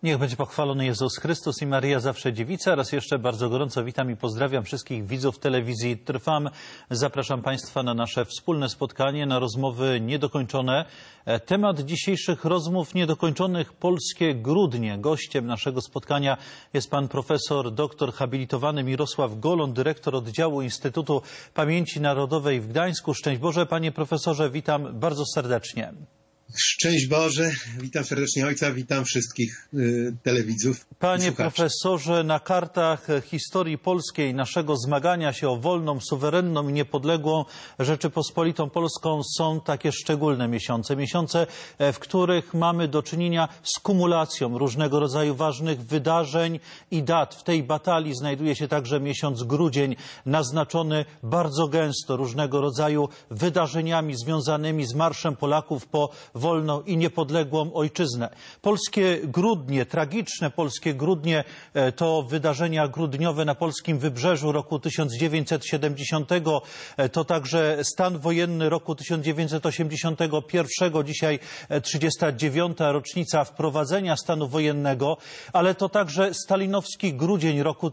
Niech będzie pochwalony Jezus Chrystus i Maryja zawsze dziewica. Raz jeszcze bardzo gorąco witam i pozdrawiam wszystkich widzów telewizji Trwam. Zapraszam Państwa na nasze wspólne spotkanie, na rozmowy niedokończone. Temat dzisiejszych rozmów niedokończonych: polskie grudnie. Gościem naszego spotkania jest pan profesor, doktor habilitowany Mirosław Golon, dyrektor oddziału Instytutu Pamięci Narodowej w Gdańsku. Szczęść Boże, panie profesorze, witam bardzo serdecznie. Szczęść Boże, witam serdecznie ojca, witam wszystkich telewidzów. Panie profesorze, na kartach historii polskiej, naszego zmagania się o wolną, suwerenną i niepodległą Rzeczypospolitą Polską są takie szczególne miesiące. Miesiące, w których mamy do czynienia z kumulacją różnego rodzaju ważnych wydarzeń i dat. W tej batalii znajduje się także miesiąc grudzień, naznaczony bardzo gęsto różnego rodzaju wydarzeniami związanymi z Marszem Polaków po wolną i niepodległą ojczyznę. Polskie grudnie, tragiczne polskie grudnie, to wydarzenia grudniowe na polskim wybrzeżu roku 1970, to także stan wojenny roku 1981, dzisiaj 39. rocznica wprowadzenia stanu wojennego, ale to także stalinowski grudzień roku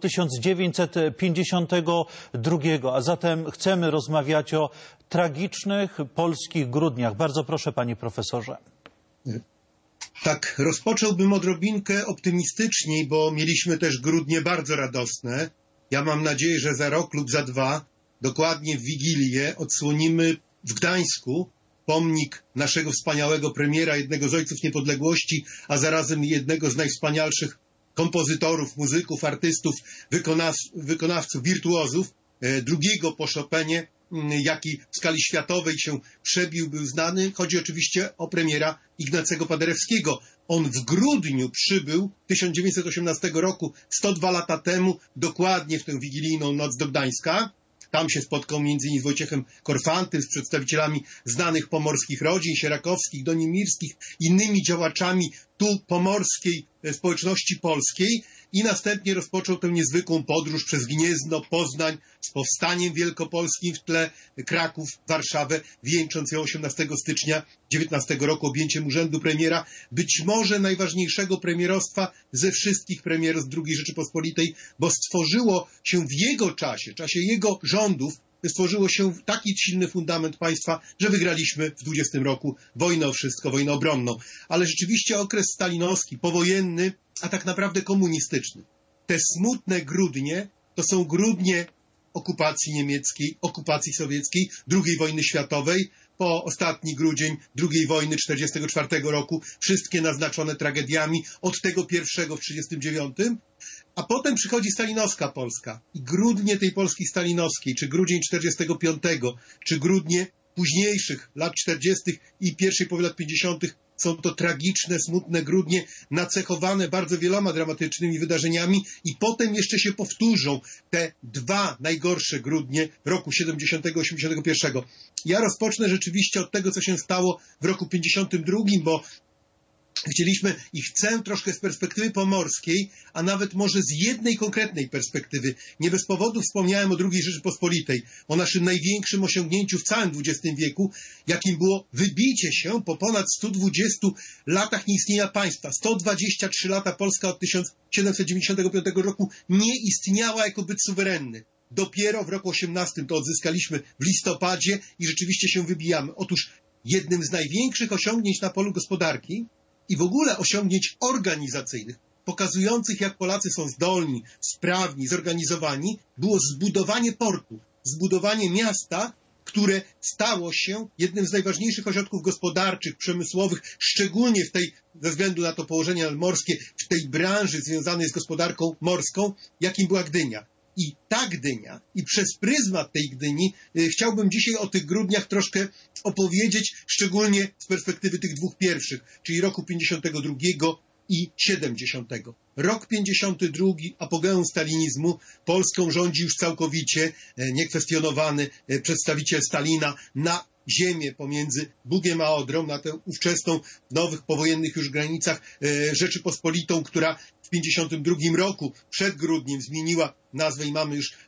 1952. A zatem chcemy rozmawiać o tragicznych polskich grudniach. Bardzo proszę, panie profesorze. Tak, rozpocząłbym odrobinkę optymistyczniej, bo mieliśmy też grudnie bardzo radosne. Ja mam nadzieję, że za rok lub za dwa, dokładnie w Wigilię, odsłonimy w Gdańsku pomnik naszego wspaniałego premiera, jednego z ojców niepodległości, a zarazem jednego z najwspanialszych kompozytorów, muzyków, artystów, wykonawców, wirtuozów, drugiego po Chopinie, jaki w skali światowej się przebił, był znany. Chodzi oczywiście o premiera Ignacego Paderewskiego. On w grudniu przybył 1918 roku, 102 lata temu, dokładnie w tę wigilijną noc do Gdańska. Tam się spotkał m.in. z Wojciechem Korfantym, z przedstawicielami znanych pomorskich rodzin, sierakowskich, donimirskich, innymi działaczami tu pomorskiej społeczności polskiej i następnie rozpoczął tę niezwykłą podróż przez Gniezno, Poznań, z powstaniem wielkopolskim w tle, Kraków, Warszawę, wieńcząc ją 18 stycznia 19 roku objęciem urzędu premiera, być może najważniejszego premierostwa ze wszystkich premierostw II Rzeczypospolitej, bo stworzyło się w jego czasie jego rządów, stworzyło się taki silny fundament państwa, że wygraliśmy w 20 roku wojnę o wszystko, wojnę obronną. Ale rzeczywiście okres stalinowski, powojenny, a tak naprawdę komunistyczny. Te smutne grudnie to są grudnie okupacji niemieckiej, okupacji sowieckiej, II wojny światowej, po ostatni grudzień II wojny 1944 roku, wszystkie naznaczone tragediami, od tego pierwszego w 1939, a potem przychodzi stalinowska Polska i grudnie tej Polski stalinowskiej, czy grudzień 1945, czy grudnie późniejszych lat 40. i pierwszej połowy lat 50. są to tragiczne, smutne grudnie, nacechowane bardzo wieloma dramatycznymi wydarzeniami i potem jeszcze się powtórzą te dwa najgorsze grudnie roku 70-81. Ja rozpocznę rzeczywiście od tego, co się stało w roku 52, bo chcieliśmy i chcę troszkę z perspektywy pomorskiej, a nawet może z jednej konkretnej perspektywy. Nie bez powodu wspomniałem o II Rzeczypospolitej, o naszym największym osiągnięciu w całym XX wieku, jakim było wybicie się po ponad 120 latach nieistnienia państwa. 123 lata Polska od 1795 roku nie istniała jako byt suwerenny. Dopiero w roku 18 to odzyskaliśmy w listopadzie i rzeczywiście się wybijamy. Otóż jednym z największych osiągnięć na polu gospodarki i w ogóle osiągnięć organizacyjnych, pokazujących, jak Polacy są zdolni, sprawni, zorganizowani, było zbudowanie portu, zbudowanie miasta, które stało się jednym z najważniejszych ośrodków gospodarczych, przemysłowych, szczególnie ze względu na to położenie nadmorskie, w tej branży związanej z gospodarką morską, jakim była Gdynia. I ta Gdynia, i przez pryzmat tej Gdyni chciałbym dzisiaj o tych grudniach troszkę opowiedzieć, szczególnie z perspektywy tych dwóch pierwszych, czyli roku 52 i 70. Rok 52, apogeum stalinizmu, Polską rządzi już całkowicie niekwestionowany przedstawiciel Stalina na ziemię pomiędzy Bugiem a Odrą, na tę ówczesną, w nowych powojennych już granicach Rzeczypospolitą, która w 52 roku, przed grudniem, zmieniła nazwę i mamy już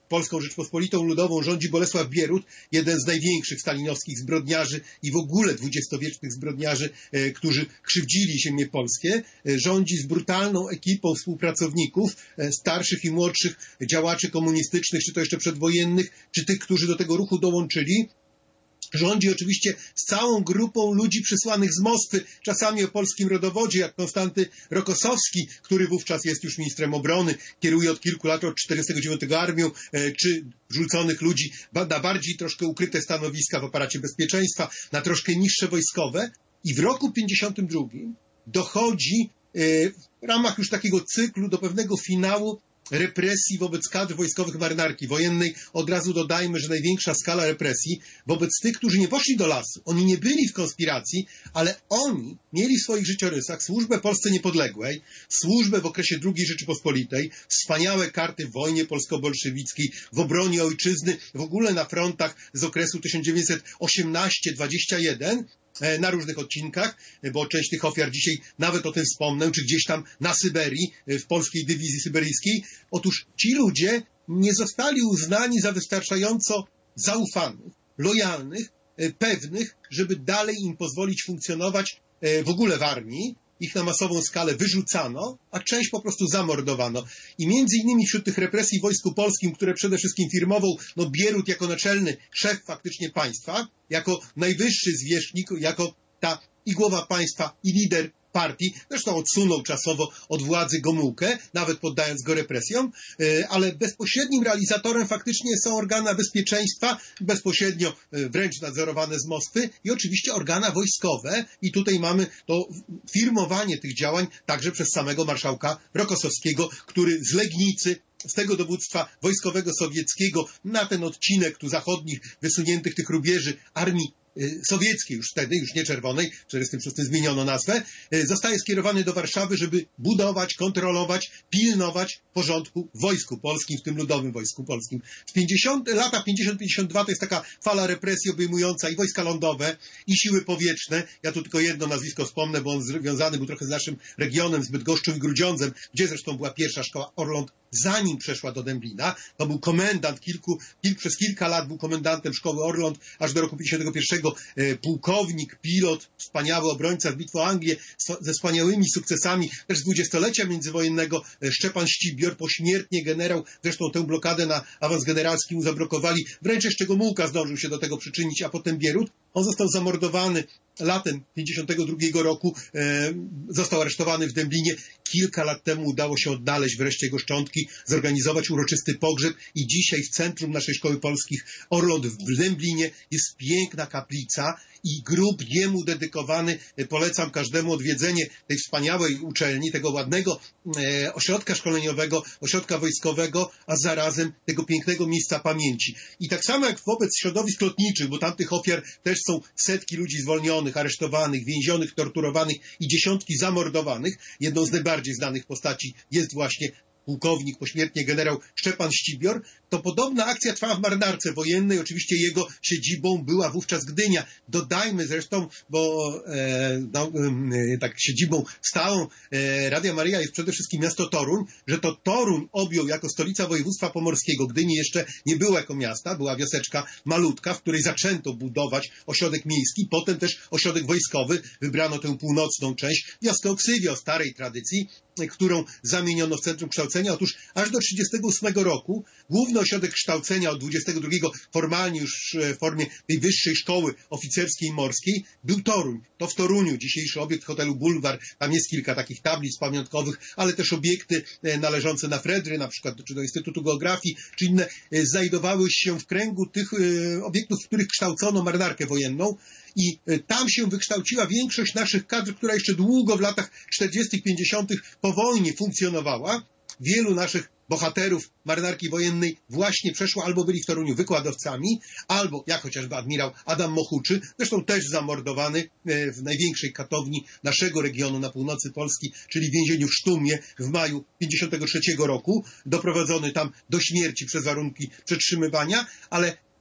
Polską Rzeczpospolitą Ludową rządzi Bolesław Bierut, jeden z największych stalinowskich zbrodniarzy i w ogóle dwudziestowiecznych zbrodniarzy, którzy krzywdzili ziemię polskie. Rządzi z brutalną ekipą współpracowników, starszych i młodszych działaczy komunistycznych, czy to jeszcze przedwojennych, czy tych, którzy do tego ruchu dołączyli. Rządzi oczywiście z całą grupą ludzi przysłanych z Moskwy, czasami o polskim rodowodzie, jak Konstanty Rokosowski, który wówczas jest już ministrem obrony, kieruje od kilku lat, od 49 armią, czy rzuconych ludzi na bardziej troszkę ukryte stanowiska w aparacie bezpieczeństwa, na troszkę niższe wojskowe. I w roku 52 dochodzi w ramach już takiego cyklu do pewnego finału represji wobec kadr wojskowych Marynarki Wojennej. Od razu dodajmy, że największa skala represji wobec tych, którzy nie poszli do lasu. Oni nie byli w konspiracji, ale oni mieli w swoich życiorysach służbę Polsce niepodległej, służbę w okresie II Rzeczypospolitej, wspaniałe karty w wojnie polsko-bolszewickiej, w obronie ojczyzny, w ogóle na frontach z okresu 1918-21, na różnych odcinkach, bo część tych ofiar dzisiaj nawet o tym wspomnę, czy gdzieś tam na Syberii, w polskiej dywizji syberyjskiej. Otóż ci ludzie nie zostali uznani za wystarczająco zaufanych, lojalnych, pewnych, żeby dalej im pozwolić funkcjonować w ogóle w armii. Ich na masową skalę wyrzucano, a część po prostu zamordowano. I między innymi wśród tych represji w Wojsku Polskim, które przede wszystkim firmował Bierut jako naczelny szef faktycznie państwa, jako najwyższy zwierzchnik, jako ta i głowa państwa, i lider partii, zresztą odsunął czasowo od władzy Gomułkę, nawet poddając go represjom, ale bezpośrednim realizatorem faktycznie są organa bezpieczeństwa, bezpośrednio wręcz nadzorowane z Moskwy i oczywiście organa wojskowe i tutaj mamy to firmowanie tych działań także przez samego marszałka Rokosowskiego, który z Legnicy, z tego dowództwa wojskowego sowieckiego na ten odcinek tu zachodnich, wysuniętych tych rubieży armii sowieckiej, już wtedy, już nie czerwonej, w 1946 zmieniono nazwę, zostaje skierowany do Warszawy, żeby budować, kontrolować, pilnować porządku w Wojsku Polskim, w tym Ludowym Wojsku Polskim. Lata 50-52 to jest taka fala represji obejmująca i wojska lądowe, i siły powietrzne. Ja tu tylko jedno nazwisko wspomnę, bo on związany był trochę z naszym regionem, z Bydgoszczą i Grudziądzem, gdzie zresztą była pierwsza szkoła Orląt, zanim przeszła do Dęblina. To był komendant, przez kilka lat był komendantem szkoły Orląt, aż do roku 51. Pułkownik, pilot, wspaniały obrońca w bitwie o Anglię, ze wspaniałymi sukcesami też z dwudziestolecia międzywojennego, Szczepan Ścibior, pośmiertnie generał, zresztą tę blokadę na awans generalski mu zablokowali, wręcz jeszcze Gomułka zdążył się do tego przyczynić, a potem Bierut. On został zamordowany latem 52 roku, został aresztowany w Dęblinie. Kilka lat temu udało się odnaleźć wreszcie jego szczątki, zorganizować uroczysty pogrzeb i dzisiaj w centrum naszej Szkoły Polskich Orląt w Dęblinie jest piękna kaplica i grób jemu dedykowany. Polecam każdemu odwiedzenie tej wspaniałej uczelni, tego ładnego ośrodka szkoleniowego, ośrodka wojskowego, a zarazem tego pięknego miejsca pamięci. I tak samo jak wobec środowisk lotniczych, bo tamtych ofiar też są setki ludzi zwolnionych, aresztowanych, więzionych, torturowanych i dziesiątki zamordowanych. Jedną z najbardziej znanych postaci jest właśnie pułkownik, pośmiertnie generał Szczepan Ścibior, to podobna akcja trwała w Marynarce Wojennej. Oczywiście jego siedzibą była wówczas Gdynia. Dodajmy zresztą, bo tak siedzibą stałą Radia Maryja jest przede wszystkim miasto Toruń, że to Toruń objął jako stolica województwa pomorskiego. Gdyni jeszcze nie było jako miasta, była wioseczka malutka, w której zaczęto budować ośrodek miejski, potem też ośrodek wojskowy. Wybrano tę północną część, wioskę Oksywia o starej tradycji, którą zamieniono w centrum kształcenia. Otóż aż do 1938 roku główny ośrodek kształcenia od 22 formalnie już w formie tej wyższej szkoły oficerskiej morskiej był Toruń. To w Toruniu dzisiejszy obiekt hotelu Bulwar, tam jest kilka takich tablic pamiątkowych, ale też obiekty należące na Fredry, na przykład czy do Instytutu Geografii, czy inne, znajdowały się w kręgu tych obiektów, w których kształcono marynarkę wojenną. I tam się wykształciła większość naszych kadr, która jeszcze długo w latach 40., 50. po wojnie funkcjonowała. Wielu naszych bohaterów marynarki wojennej właśnie przeszło, albo byli w Toruniu wykładowcami, albo jak chociażby admirał Adam Mochuczy, zresztą też zamordowany w największej katowni naszego regionu na północy Polski, czyli w więzieniu w Sztumie w maju 53 roku, doprowadzony tam do śmierci przez warunki przetrzymywania, ale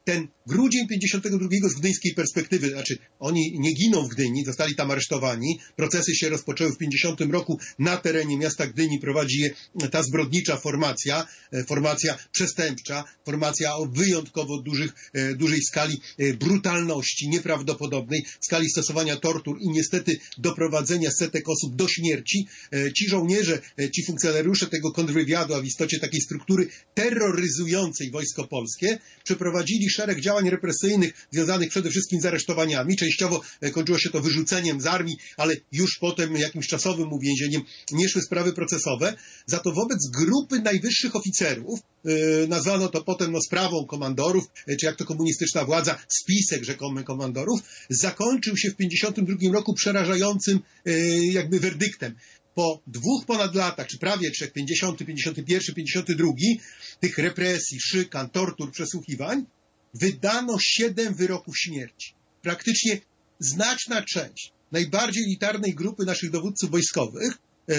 ten grudzień 52 z gdyńskiej perspektywy, znaczy oni nie giną w Gdyni, zostali tam aresztowani, procesy się rozpoczęły w 50 roku na terenie miasta Gdyni, prowadzi je ta zbrodnicza formacja przestępcza, formacja o wyjątkowo dużej skali brutalności, nieprawdopodobnej, skali stosowania tortur i niestety doprowadzenia setek osób do śmierci. Ci żołnierze, ci funkcjonariusze tego kontrwywiadu, a w istocie takiej struktury terroryzującej Wojsko Polskie, przeprowadzili szereg działań represyjnych związanych przede wszystkim z aresztowaniami. Częściowo kończyło się to wyrzuceniem z armii, ale już potem jakimś czasowym uwięzieniem. Nie szły sprawy procesowe. Za to wobec grupy najwyższych oficerów, nazwano to potem sprawą komandorów, czy jak to komunistyczna władza, spisek rzekomy komandorów, zakończył się w 52 roku przerażającym jakby werdyktem. Po ponad 2 latach, czy prawie 3, 50, 51, 52, tych represji, szykan, tortur, przesłuchiwań, wydano 7 wyroków śmierci. Praktycznie znaczna część najbardziej elitarnej grupy naszych dowódców wojskowych,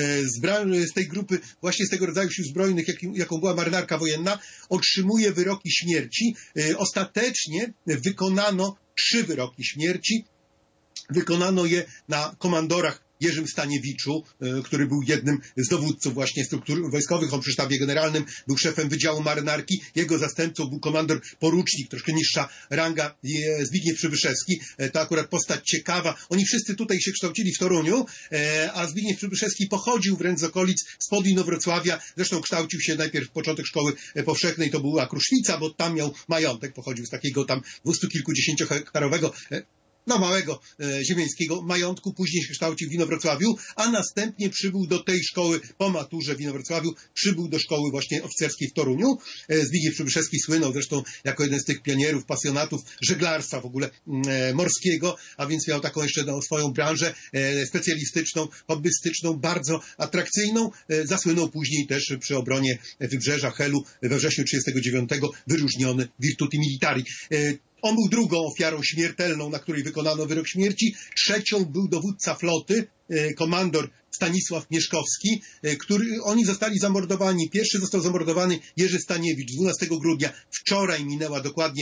z tej grupy, właśnie z tego rodzaju sił zbrojnych, jaką była marynarka wojenna, otrzymuje wyroki śmierci. Ostatecznie wykonano 3 wyroki śmierci. Wykonano je na komandorach Jerzym Staniewiczu, który był jednym z dowódców właśnie struktur wojskowych. On przy sztabie generalnym był szefem Wydziału Marynarki. Jego zastępcą był komandor porucznik, troszkę niższa ranga, Zbigniew Przybyszewski. To akurat postać ciekawa. Oni wszyscy tutaj się kształcili w Toruniu, a Zbigniew Przybyszewski pochodził wręcz z okolic, spod Inowrocławia. Zresztą kształcił się najpierw początek szkoły powszechnej, to była Kruszwica, bo tam miał majątek, pochodził z takiego tam 200 kilkudziesięciohektarowego małego ziemiańskiego majątku, później się kształcił w Inowrocławiu, a następnie przybył do tej szkoły po maturze w Inowrocławiu, przybył do szkoły właśnie oficerskiej w Toruniu. Zbigniew Przybyszewski słynął zresztą jako jeden z tych pionierów, pasjonatów żeglarstwa w ogóle morskiego, a więc miał taką jeszcze swoją branżę specjalistyczną, hobbystyczną, bardzo atrakcyjną. Zasłynął później też przy obronie Wybrzeża, Helu we wrześniu 1939, wyróżniony Virtuti Militari. On był drugą ofiarą śmiertelną, na której wykonano wyrok śmierci. Trzecią był dowódca floty, komandor Stanisław Mieszkowski, oni zostali zamordowani. Pierwszy został zamordowany Jerzy Staniewicz 12 grudnia. Wczoraj minęła dokładnie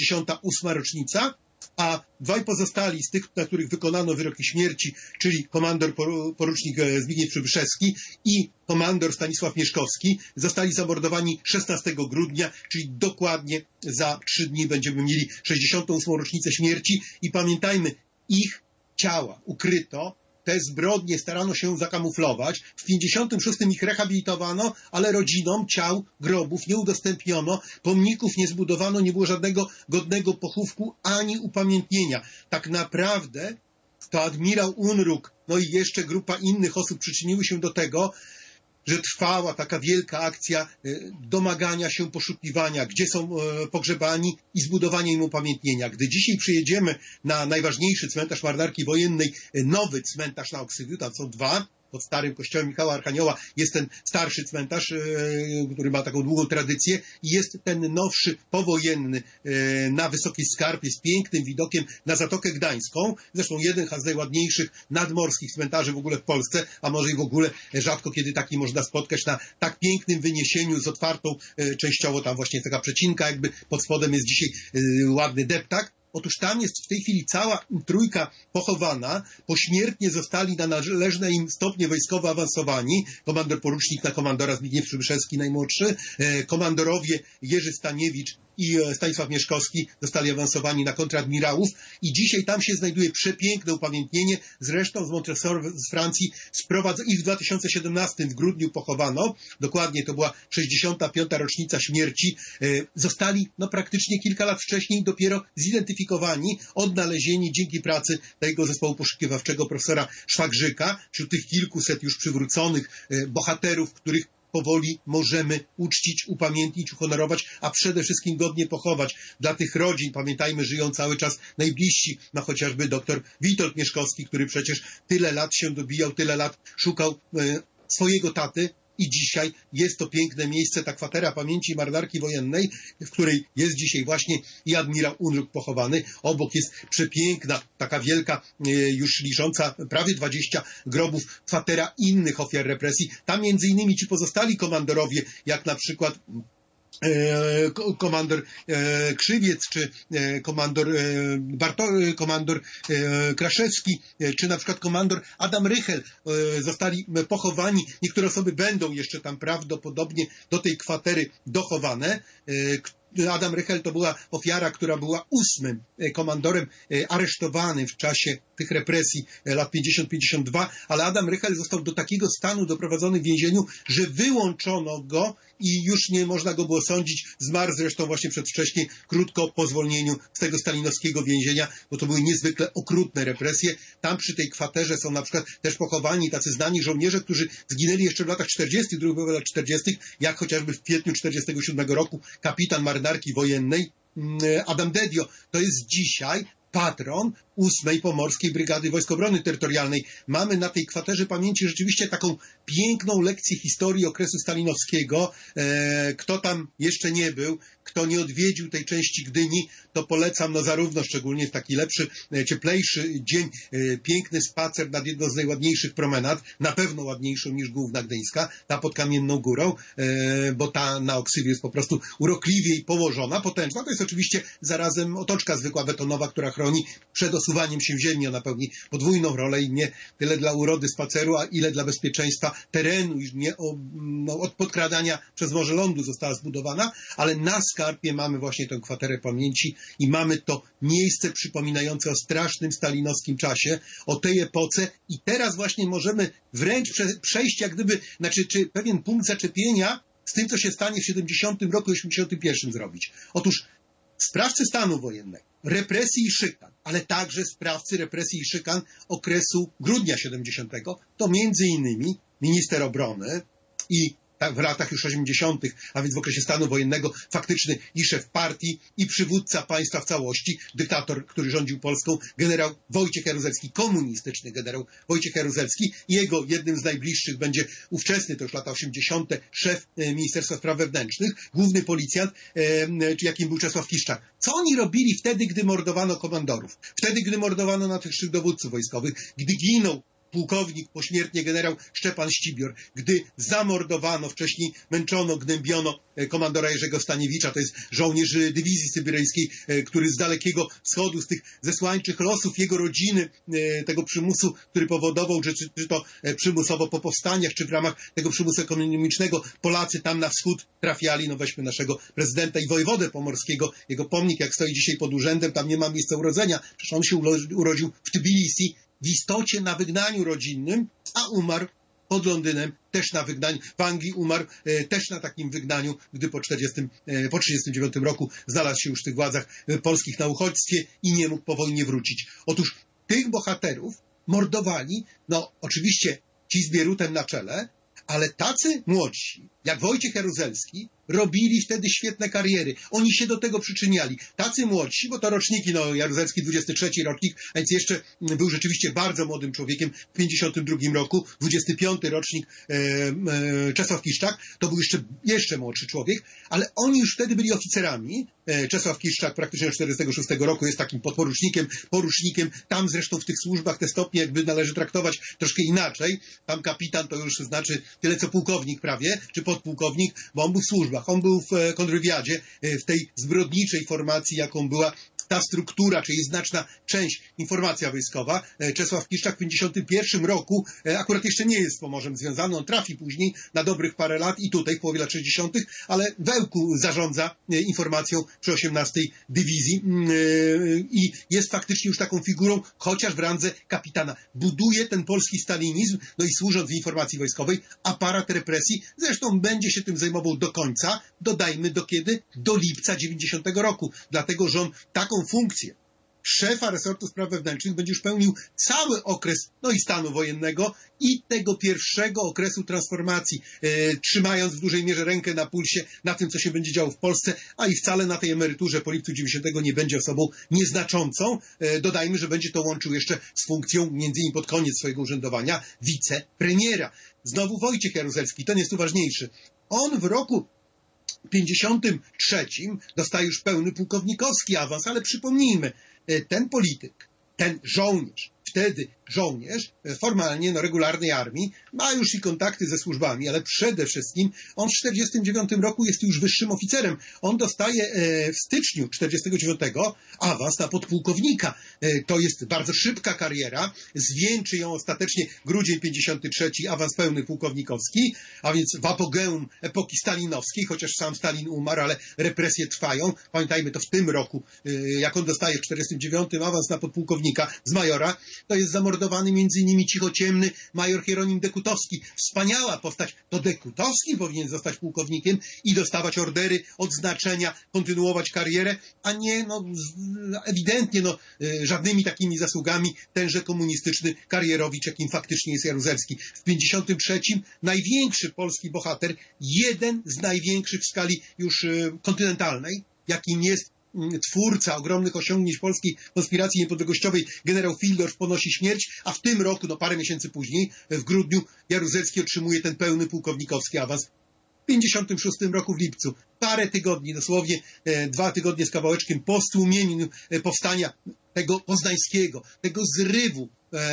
68. rocznica. A dwaj pozostali z tych, na których wykonano wyroki śmierci, czyli komandor porucznik Zbigniew Przybyszewski i komandor Stanisław Mieszkowski, zostali zamordowani 16 grudnia, czyli dokładnie za 3 dni będziemy mieli 68. rocznicę śmierci i pamiętajmy, ich ciała ukryto. Te zbrodnie starano się zakamuflować. W 56 ich rehabilitowano, ale rodzinom ciał, grobów nie udostępniono, pomników nie zbudowano, nie było żadnego godnego pochówku ani upamiętnienia. Tak naprawdę to admirał Unruk, no i jeszcze grupa innych osób przyczyniły się do tego, że trwała taka wielka akcja domagania się poszukiwania, gdzie są pogrzebani i zbudowania im upamiętnienia. Gdy dzisiaj przyjedziemy na najważniejszy cmentarz marynarki wojennej, nowy cmentarz na Oksywiu, tam są 2, pod starym kościołem Michała Archanioła jest ten starszy cmentarz, który ma taką długą tradycję i jest ten nowszy, powojenny na Wysoki Skarb, jest pięknym widokiem na Zatokę Gdańską, zresztą jeden z najładniejszych nadmorskich cmentarzy w ogóle w Polsce, a może i w ogóle rzadko kiedy taki można spotkać na tak pięknym wyniesieniu z otwartą, częściowo tam właśnie jest taka przecinka, jakby pod spodem jest dzisiaj ładny deptak. Otóż tam jest w tej chwili cała trójka pochowana. Pośmiertnie zostali na należne im stopnie wojskowe awansowani. Komandor porucznik na komandora Zbigniew Przybyszewski najmłodszy. Komandorowie Jerzy Staniewicz i Stanisław Mieszkowski zostali awansowani na kontradmirałów. I dzisiaj tam się znajduje przepiękne upamiętnienie. Zresztą z Montresor z Francji ich w 2017 w grudniu pochowano. Dokładnie to była 65. rocznica śmierci. Zostali praktycznie kilka lat wcześniej dopiero zidentyfikowani, odnalezieni dzięki pracy tego zespołu poszukiwawczego profesora Szwagrzyka, wśród tych kilkuset już przywróconych bohaterów, których powoli możemy uczcić, upamiętnić, uhonorować, a przede wszystkim godnie pochować. Dla tych rodzin, pamiętajmy, żyją cały czas najbliżsi, chociażby doktor Witold Mieszkowski, który przecież tyle lat się dobijał, tyle lat szukał swojego taty. I dzisiaj jest to piękne miejsce, ta kwatera pamięci marynarki wojennej, w której jest dzisiaj właśnie i admirał Unruk pochowany. Obok jest przepiękna, taka wielka, już licząca prawie 20 grobów, kwatera innych ofiar represji. Tam między innymi ci pozostali komandorowie, jak na przykład komandor Krzywiec, czy komandor Kraszewski, czy na przykład komandor Adam Rychel zostali pochowani. Niektóre osoby będą jeszcze tam prawdopodobnie do tej kwatery dochowane. Adam Rychel to była ofiara, która była 8. komandorem aresztowanym w czasie tych represji lat 50-52, ale Adam Rychel został do takiego stanu doprowadzony w więzieniu, że wyłączono go i już nie można go było sądzić. Zmarł zresztą właśnie przedwcześnie, krótko po zwolnieniu z tego stalinowskiego więzienia, bo to były niezwykle okrutne represje. Tam przy tej kwaterze są na przykład też pochowani tacy znani żołnierze, którzy zginęli jeszcze w latach 40., drugiej połowie lat 40., jak chociażby w kwietniu 47 roku kapitan marynarki wojennej Adam Dedio. To jest dzisiaj patron 8. Pomorskiej Brygady Wojsk Obrony Terytorialnej. Mamy na tej kwaterze pamięci rzeczywiście taką piękną lekcję historii okresu stalinowskiego. Kto tam jeszcze nie był, kto nie odwiedził tej części Gdyni, to polecam, zarówno szczególnie w taki lepszy, cieplejszy dzień, piękny spacer nad jedną z najładniejszych promenad, na pewno ładniejszą niż Główna Gdyńska, ta pod Kamienną Górą, bo ta na Oksywiu jest po prostu urokliwiej położona, potężna. To jest oczywiście zarazem otoczka zwykła betonowa, która chroni przed osuwaniem się w ziemi. Ona pełni podwójną rolę i nie tyle dla urody spaceru, a ile dla bezpieczeństwa terenu, iż nie od podkradania przez morze lądu została zbudowana, ale na Skarpie mamy właśnie tę kwaterę pamięci i mamy to miejsce przypominające o strasznym stalinowskim czasie, o tej epoce i teraz właśnie możemy wręcz przejść jak gdyby, czy pewien punkt zaczepienia z tym, co się stanie w 70 roku i 81 zrobić. Otóż sprawcy stanu wojennego, represji i szykan, ale także sprawcy represji i szykan okresu grudnia 70, to między innymi minister obrony i w latach już 80., a więc w okresie stanu wojennego faktyczny i szef partii i przywódca państwa w całości, dyktator, który rządził Polską, generał Wojciech Jaruzelski, komunistyczny generał Wojciech Jaruzelski. Jego jednym z najbliższych będzie ówczesny, to już lata 80., szef Ministerstwa Spraw Wewnętrznych, główny policjant, jakim był Czesław Kiszczak. Co oni robili wtedy, gdy mordowano komandorów? Wtedy, gdy mordowano naszych dowódców wojskowych, gdy ginął pułkownik, pośmiertnie generał Szczepan Ścibior, gdy zamordowano, wcześniej męczono, gnębiono komandora Jerzego Staniewicza, to jest żołnierz dywizji syberyjskiej, który z Dalekiego Wschodu, z tych zesłańczych losów jego rodziny, tego przymusu, który powodował, że czy to przymusowo po powstaniach, czy w ramach tego przymusu ekonomicznego Polacy tam na wschód trafiali, weźmy naszego prezydenta i wojewodę pomorskiego, jego pomnik jak stoi dzisiaj pod urzędem, tam nie ma miejsca urodzenia, przecież on się urodził w Tbilisi, w istocie na wygnaniu rodzinnym, a umarł pod Londynem, też na wygnaniu, w Anglii umarł też na takim wygnaniu, gdy po 1939 roku znalazł się już w tych władzach polskich na uchodźstwie i nie mógł po wojnie wrócić. Otóż tych bohaterów mordowali, oczywiście ci z Bierutem na czele, ale tacy młodsi, jak Wojciech Jaruzelski, robili wtedy świetne kariery. Oni się do tego przyczyniali. Tacy młodsi, bo to roczniki, Jaruzelski 23 rocznik, a więc jeszcze był rzeczywiście bardzo młodym człowiekiem w 52 roku, 25 rocznik Czesław Kiszczak, to był jeszcze młodszy człowiek, ale oni już wtedy byli oficerami. Czesław Kiszczak praktycznie od 46 roku jest takim podporucznikiem, porucznikiem. Tam zresztą w tych służbach te stopnie jakby należy traktować troszkę inaczej. Tam kapitan to już znaczy tyle co pułkownik prawie, czy podpułkownik, bo on był w służbach. On był w kontrwywiadzie, w tej zbrodniczej formacji, jaką była ta struktura, czyli znaczna część informacja wojskowa. Czesław Kiszczak w 51 roku akurat jeszcze nie jest z Pomorzem związany. On trafi później na dobrych parę lat i tutaj w połowie lat 60., ale w Ełku zarządza informacją przy 18 Dywizji i jest faktycznie już taką figurą, chociaż w randze kapitana. Buduje ten polski stalinizm, i służąc w informacji wojskowej, aparat represji, zresztą będzie się tym zajmował do końca, dodajmy do kiedy? Do lipca 90 roku. Dlatego, że on taką funkcję szefa resortu spraw wewnętrznych będzie już pełnił cały okres i stanu wojennego i tego pierwszego okresu transformacji, trzymając w dużej mierze rękę na pulsie na tym, co się będzie działo w Polsce, a i wcale na tej emeryturze po lipcu 90 nie będzie osobą nieznaczącą. Dodajmy, że będzie to łączył jeszcze z funkcją, między innymi pod koniec swojego urzędowania, wicepremiera. Znowu Wojciech Jaruzelski, ten jest tu ważniejszy. On w roku 53 dostaje już pełny pułkownikowski awans, ale przypomnijmy, ten polityk, ten żołnierz, wtedy żołnierz, formalnie regularnej armii, ma już i kontakty ze służbami, ale przede wszystkim on w 1949 roku jest już wyższym oficerem. On dostaje w styczniu 1949 awans na podpułkownika. To jest bardzo szybka kariera, zwieńczy ją ostatecznie grudzień 53, awans pełny pułkownikowski, a więc w apogeum epoki stalinowskiej, chociaż sam Stalin umarł, ale represje trwają. Pamiętajmy, to w tym roku, jak on dostaje w 1949 awans na podpułkownika z majora, to jest zamordowany między innymi cichociemny major Hieronim Dekutowski. Wspaniała postać. To Dekutowski powinien zostać pułkownikiem i dostawać ordery, odznaczenia, kontynuować karierę, a nie ewidentnie żadnymi takimi zasługami tenże komunistyczny karierowicz, jakim faktycznie jest Jaruzelski. W 1953 największy polski bohater, jeden z największych w skali już kontynentalnej, jakim jest twórca ogromnych osiągnięć polskiej konspiracji niepodległościowej, generał Fildorf, ponosi śmierć, a w tym roku, parę miesięcy później, w grudniu, Jaruzelski otrzymuje ten pełny pułkownikowski awans. W 1956 roku w lipcu, parę tygodni, dosłownie 2 tygodnie z kawałeczkiem po stłumieniu powstania tego poznańskiego, tego zrywu,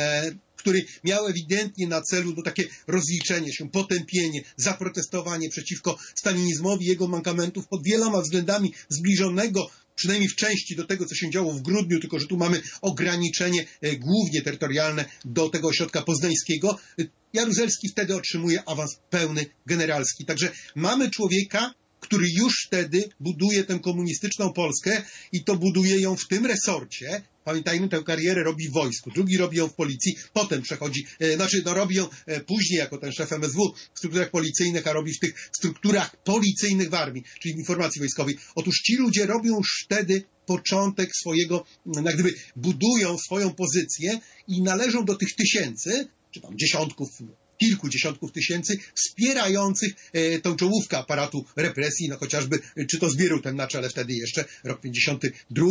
który miał ewidentnie na celu takie rozliczenie się, potępienie, zaprotestowanie przeciwko stalinizmowi, jego mankamentów pod wieloma względami zbliżonego, przynajmniej w części do tego, co się działo w grudniu, tylko że tu mamy ograniczenie głównie terytorialne do tego ośrodka poznańskiego. Jaruzelski wtedy otrzymuje awans pełny generalski. Także mamy człowieka, który już wtedy buduje tę komunistyczną Polskę i to buduje ją w tym resorcie. Pamiętajmy, tę karierę robi w wojsku, drugi robi ją w policji, potem przechodzi, robi ją później jako ten szef MSW w strukturach policyjnych, a robi w tych strukturach policyjnych w armii, czyli w informacji wojskowej. Otóż ci ludzie robią już wtedy początek swojego, jak gdyby budują swoją pozycję i należą do tych tysięcy, czy tam dziesiątków, kilku dziesiątków tysięcy wspierających tą czołówkę aparatu represji, chociażby, czy to z Bierutem na czele wtedy jeszcze, rok 52,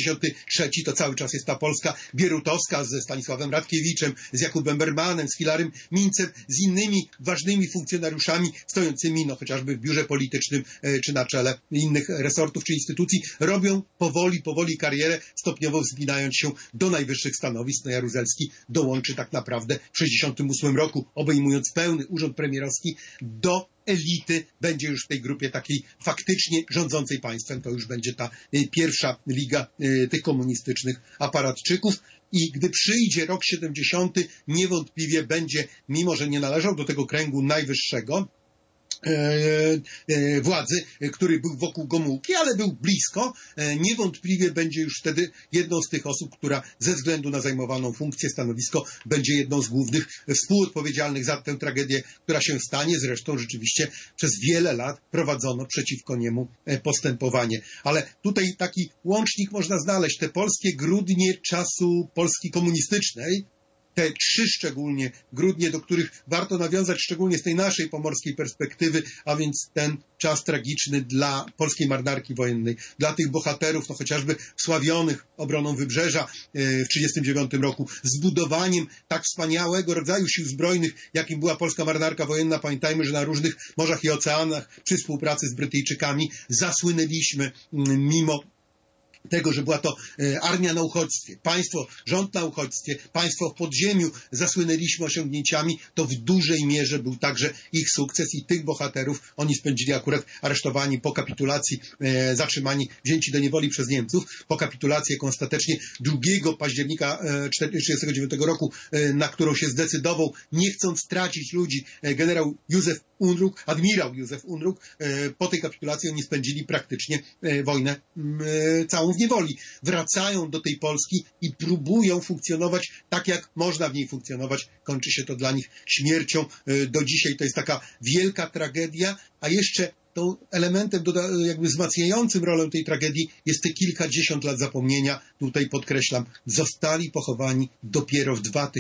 53, to cały czas jest ta Polska bierutowska ze Stanisławem Radkiewiczem, z Jakubem Bermanem, z Hilarym Mincem, z innymi ważnymi funkcjonariuszami stojącymi, chociażby w biurze politycznym, czy na czele innych resortów, czy instytucji, robią powoli karierę, stopniowo wspinając się do najwyższych stanowisk. Jaruzelski dołączy tak naprawdę w 1968 roku, obejmując pełny urząd premierowski, do elity, będzie już w tej grupie takiej faktycznie rządzącej państwem. To już będzie ta pierwsza liga tych komunistycznych aparatczyków. I gdy przyjdzie rok 70, niewątpliwie będzie, mimo że nie należał do tego kręgu najwyższego władzy, który był wokół Gomułki, ale był blisko, niewątpliwie będzie już wtedy jedną z tych osób, która ze względu na zajmowaną funkcję, stanowisko, będzie jedną z głównych współodpowiedzialnych za tę tragedię, która się stanie. Zresztą rzeczywiście przez wiele lat prowadzono przeciwko niemu postępowanie. Ale tutaj taki łącznik można znaleźć. Te polskie grudnie czasu Polski komunistycznej, te 3 szczególnie grudnie, do których warto nawiązać szczególnie z tej naszej pomorskiej perspektywy, a więc ten czas tragiczny dla polskiej marynarki wojennej, dla tych bohaterów, chociażby wsławionych obroną Wybrzeża w 1939 roku, zbudowaniem tak wspaniałego rodzaju sił zbrojnych, jakim była polska marynarka wojenna. Pamiętajmy, że na różnych morzach i oceanach przy współpracy z Brytyjczykami zasłynęliśmy, mimo tego, że była to armia na uchodźstwie, państwo, rząd na uchodźstwie, państwo w podziemiu, zasłynęliśmy osiągnięciami, to w dużej mierze był także ich sukces i tych bohaterów oni spędzili akurat aresztowani po kapitulacji, zatrzymani, wzięci do niewoli przez Niemców, po kapitulacji, jaką ostatecznie 2 października 1939 roku, na którą się zdecydował, nie chcąc tracić ludzi, generał Józef Unruck, admirał Józef Unruck. Po tej kapitulacji oni spędzili praktycznie wojnę całą w niewoli. Wracają do tej Polski i próbują funkcjonować tak, jak można w niej funkcjonować. Kończy się to dla nich śmiercią. Do dzisiaj to jest taka wielka tragedia, a jeszcze tą elementem jakby wzmacniającym rolę tej tragedii jest te kilkadziesiąt lat zapomnienia. Tutaj podkreślam, zostali pochowani dopiero w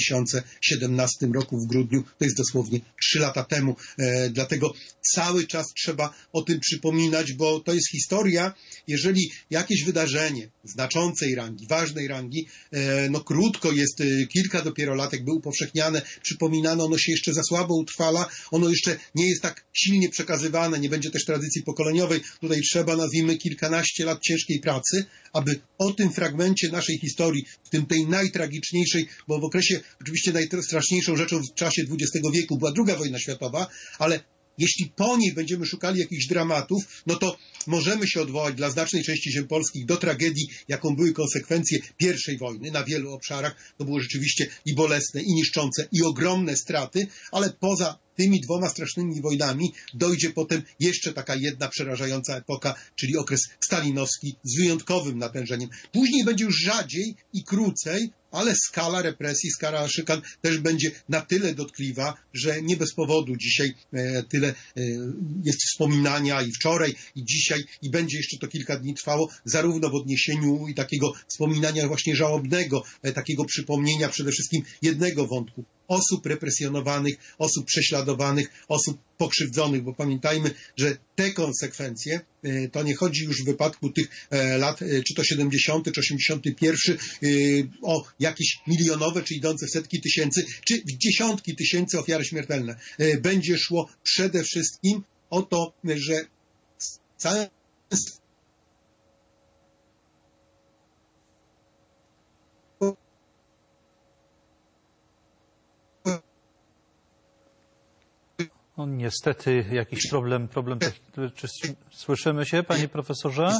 2017 roku w grudniu. To jest dosłownie 3 lata temu. Dlatego cały czas trzeba o tym przypominać, bo to jest historia. Jeżeli jakieś wydarzenie znaczącej rangi, ważnej rangi, krótko jest, kilka dopiero lat jakby upowszechniane, przypominane, ono się jeszcze za słabo utrwala, ono jeszcze nie jest tak silnie przekazywane, nie będzie też też tradycji pokoleniowej. Tutaj trzeba, nazwijmy, kilkanaście lat ciężkiej pracy, aby o tym fragmencie naszej historii, w tym tej najtragiczniejszej, bo w okresie oczywiście najstraszniejszą rzeczą w czasie XX wieku była II wojna światowa, ale jeśli po niej będziemy szukali jakichś dramatów, no to możemy się odwołać dla znacznej części ziem polskich do tragedii, jaką były konsekwencje I wojny na wielu obszarach. To było rzeczywiście i bolesne, i niszczące, i ogromne straty, ale poza tymi dwoma strasznymi wojnami dojdzie potem jeszcze taka jedna przerażająca epoka, czyli okres stalinowski z wyjątkowym natężeniem. Później będzie już rzadziej i krócej, ale skala represji, skala szykan też będzie na tyle dotkliwa, że nie bez powodu dzisiaj tyle jest wspominania i wczoraj, i dzisiaj, i będzie jeszcze to kilka dni trwało, zarówno w odniesieniu i takiego wspominania właśnie żałobnego, takiego przypomnienia przede wszystkim jednego wątku. Osób represjonowanych, osób prześladowanych, osób pokrzywdzonych, bo pamiętajmy, że te konsekwencje, to nie chodzi już w wypadku tych lat, czy to 70, czy 81, o jakieś milionowe, czy idące w setki tysięcy, czy w dziesiątki tysięcy ofiary śmiertelne. Będzie szło przede wszystkim o to, że całe No, niestety jakiś problem. Czy słyszymy się, panie profesorze?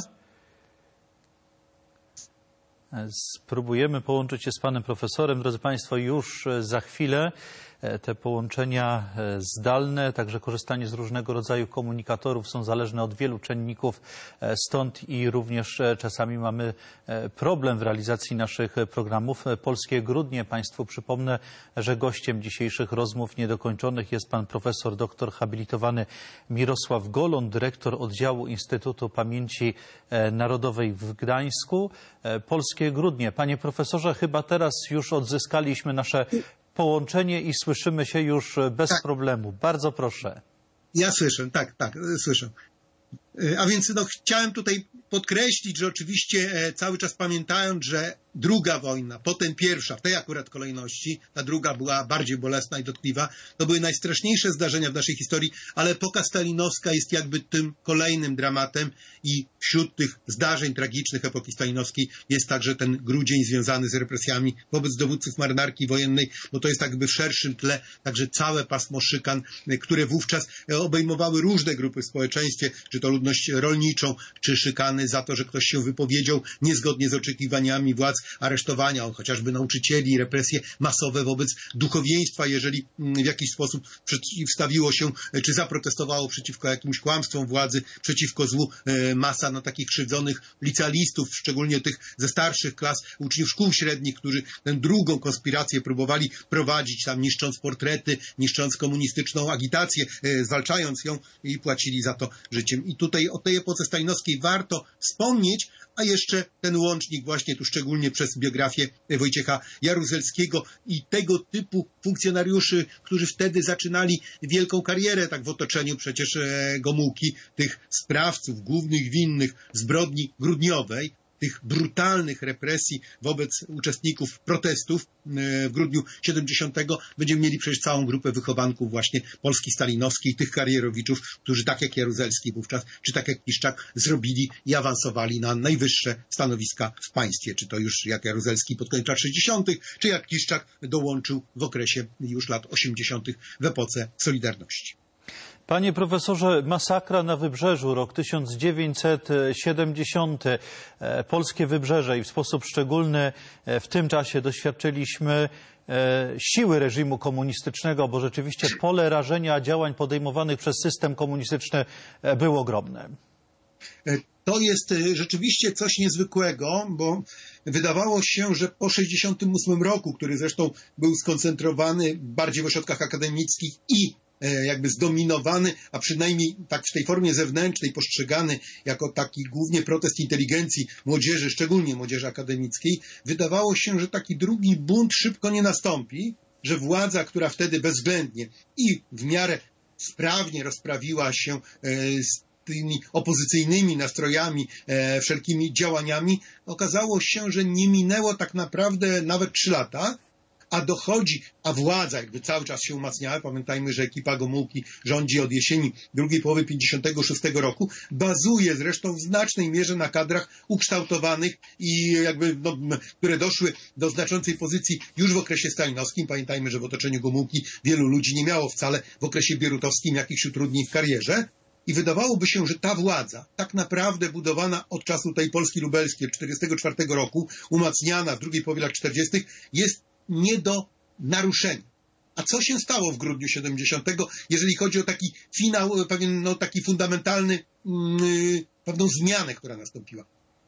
Spróbujemy połączyć się z panem profesorem. Drodzy państwo, już za chwilę te połączenia zdalne, także korzystanie z różnego rodzaju komunikatorów są zależne od wielu czynników, stąd i również czasami mamy problem w realizacji naszych programów. Polskie Grudnie. Państwu przypomnę, że gościem dzisiejszych rozmów niedokończonych jest pan profesor doktor habilitowany Mirosław Golon, dyrektor oddziału Instytutu Pamięci Narodowej w Gdańsku. Polskie Grudnie. Panie profesorze, chyba teraz już odzyskaliśmy nasze połączenie i słyszymy się już bez problemu. Bardzo proszę. Ja słyszę, tak, słyszę. A więc chciałem tutaj podkreślić, że oczywiście cały czas pamiętając, że druga wojna, potem pierwsza, w tej akurat kolejności, ta druga była bardziej bolesna i dotkliwa, to były najstraszniejsze zdarzenia w naszej historii, ale epoka stalinowska jest jakby tym kolejnym dramatem i wśród tych zdarzeń tragicznych epoki stalinowskiej jest także ten grudzień związany z represjami wobec dowódców marynarki wojennej, bo to jest jakby w szerszym tle także całe pasmo szykan, które wówczas obejmowały różne grupy w społeczeństwie, czy to ludność rolniczą, czy szykany za to, że ktoś się wypowiedział niezgodnie z oczekiwaniami władz, aresztowania, chociażby nauczycieli, represje masowe wobec duchowieństwa, jeżeli w jakiś sposób przeciwstawiło się, czy zaprotestowało przeciwko jakimś kłamstwom władzy, przeciwko złu, masa takich krzywdzonych licealistów, szczególnie tych ze starszych klas, uczniów szkół średnich, którzy tę drugą konspirację próbowali prowadzić, tam niszcząc portrety, niszcząc komunistyczną agitację, zwalczając ją i płacili za to życiem. I tutaj o tej epoce stalinowskiej warto wspomnieć, a jeszcze ten łącznik właśnie tu szczególnie przez biografię Wojciecha Jaruzelskiego i tego typu funkcjonariuszy, którzy wtedy zaczynali wielką karierę, tak w otoczeniu przecież Gomułki, tych sprawców, głównych winnych zbrodni grudniowej, tych brutalnych represji wobec uczestników protestów w grudniu 70. będziemy mieli przecież całą grupę wychowanków właśnie Polski stalinowskiej, tych karierowiczów, którzy tak jak Jaruzelski wówczas, czy tak jak Kiszczak zrobili i awansowali na najwyższe stanowiska w państwie. Czy to już jak Jaruzelski pod koniec lat 60., czy jak Kiszczak dołączył w okresie już lat 80. w epoce Solidarności. Panie profesorze, masakra na Wybrzeżu, rok 1970, polskie Wybrzeże i w sposób szczególny w tym czasie doświadczyliśmy siły reżimu komunistycznego, bo rzeczywiście pole rażenia działań podejmowanych przez system komunistyczny było ogromne. To jest rzeczywiście coś niezwykłego, bo wydawało się, że po 1968 roku, który zresztą był skoncentrowany bardziej w ośrodkach akademickich i jakby zdominowany, a przynajmniej tak w tej formie zewnętrznej postrzegany jako taki głównie protest inteligencji młodzieży, szczególnie młodzieży akademickiej, wydawało się, że taki drugi bunt szybko nie nastąpi, że władza, która wtedy bezwzględnie i w miarę sprawnie rozprawiła się z tymi opozycyjnymi nastrojami, wszelkimi działaniami, okazało się, że nie minęło tak naprawdę nawet 3 lata, a władza jakby cały czas się umacniała. Pamiętajmy, że ekipa Gomułki rządzi od jesieni drugiej połowy 1956 roku, bazuje zresztą w znacznej mierze na kadrach ukształtowanych i jakby, które doszły do znaczącej pozycji już w okresie stalinowskim. Pamiętajmy, że w otoczeniu Gomułki wielu ludzi nie miało wcale w okresie bierutowskim jakichś utrudnień w karierze. I wydawałoby się, że ta władza, tak naprawdę budowana od czasu tej Polski lubelskiej 1944 roku, umacniana w drugiej połowie lat 40., jest nie do naruszenia. A co się stało w grudniu 70., jeżeli chodzi o taki finał, pewien taki fundamentalny, pewną zmianę, która nastąpiła?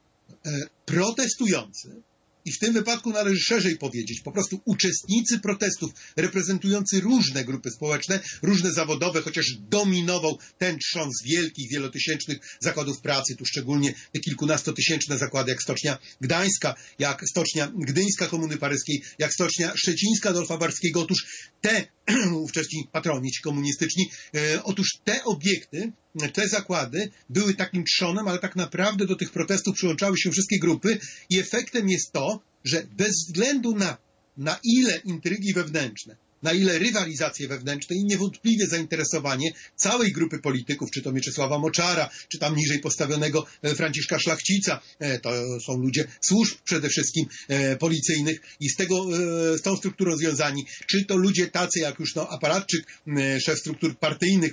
Protestujący, i w tym wypadku należy szerzej powiedzieć, po prostu uczestnicy protestów reprezentujący różne grupy społeczne, różne zawodowe, chociaż dominował ten trząs wielkich, wielotysięcznych zakładów pracy, tu szczególnie te kilkunastotysięczne zakłady jak Stocznia Gdańska, jak Stocznia Gdyńska Komuny Paryskiej, jak Stocznia Szczecińska Adolfa Warskiego. Otóż te ówcześni patroni, ci komunistyczni, otóż te obiekty, te zakłady były takim trzonem, ale tak naprawdę do tych protestów przyłączały się wszystkie grupy i efektem jest to, że bez względu na ile intrygi wewnętrzne, na ile rywalizacje wewnętrzne i niewątpliwie zainteresowanie całej grupy polityków, czy to Mieczysława Moczara, czy tam niżej postawionego Franciszka Szlachcica, to są ludzie służb przede wszystkim policyjnych i z tą strukturą związani, czy to ludzie tacy jak już aparatczyk, szef struktur partyjnych,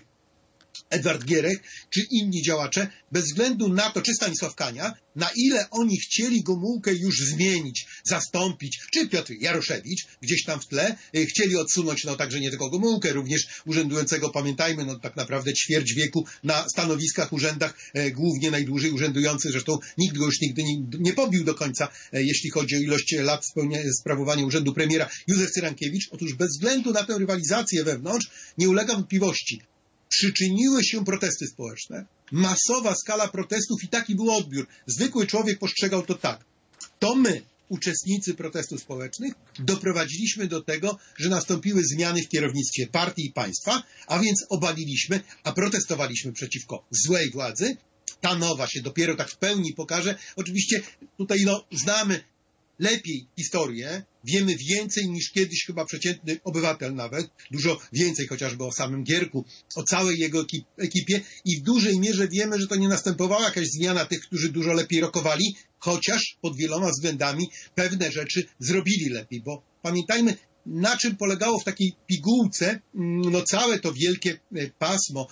Edward Gierek, czy inni działacze, bez względu na to, czy Stanisław Kania, na ile oni chcieli Gomułkę już zmienić, zastąpić, czy Piotr Jaroszewicz gdzieś tam w tle, chcieli odsunąć także nie tylko Gomułkę, również urzędującego, pamiętajmy, tak naprawdę ćwierć wieku na stanowiskach, urzędach, głównie najdłużej urzędujący, zresztą nikt go już nigdy nie pobił do końca, jeśli chodzi o ilość lat sprawowania urzędu premiera, Józef Cyrankiewicz. Otóż bez względu na tę rywalizację wewnątrz nie ulega wątpliwości. Przyczyniły się protesty społeczne, masowa skala protestów i taki był odbiór. Zwykły człowiek postrzegał to tak. To my, uczestnicy protestów społecznych, doprowadziliśmy do tego, że nastąpiły zmiany w kierownictwie partii i państwa, a więc obaliliśmy, a protestowaliśmy przeciwko złej władzy. Ta nowa się dopiero tak w pełni pokaże. Oczywiście tutaj znamy lepiej historię, wiemy więcej niż kiedyś chyba przeciętny obywatel nawet, dużo więcej chociażby o samym Gierku, o całej jego ekipie i w dużej mierze wiemy, że to nie następowała jakaś zmiana tych, którzy dużo lepiej rokowali, chociaż pod wieloma względami pewne rzeczy zrobili lepiej, bo pamiętajmy, na czym polegało w takiej pigułce całe to wielkie pasmo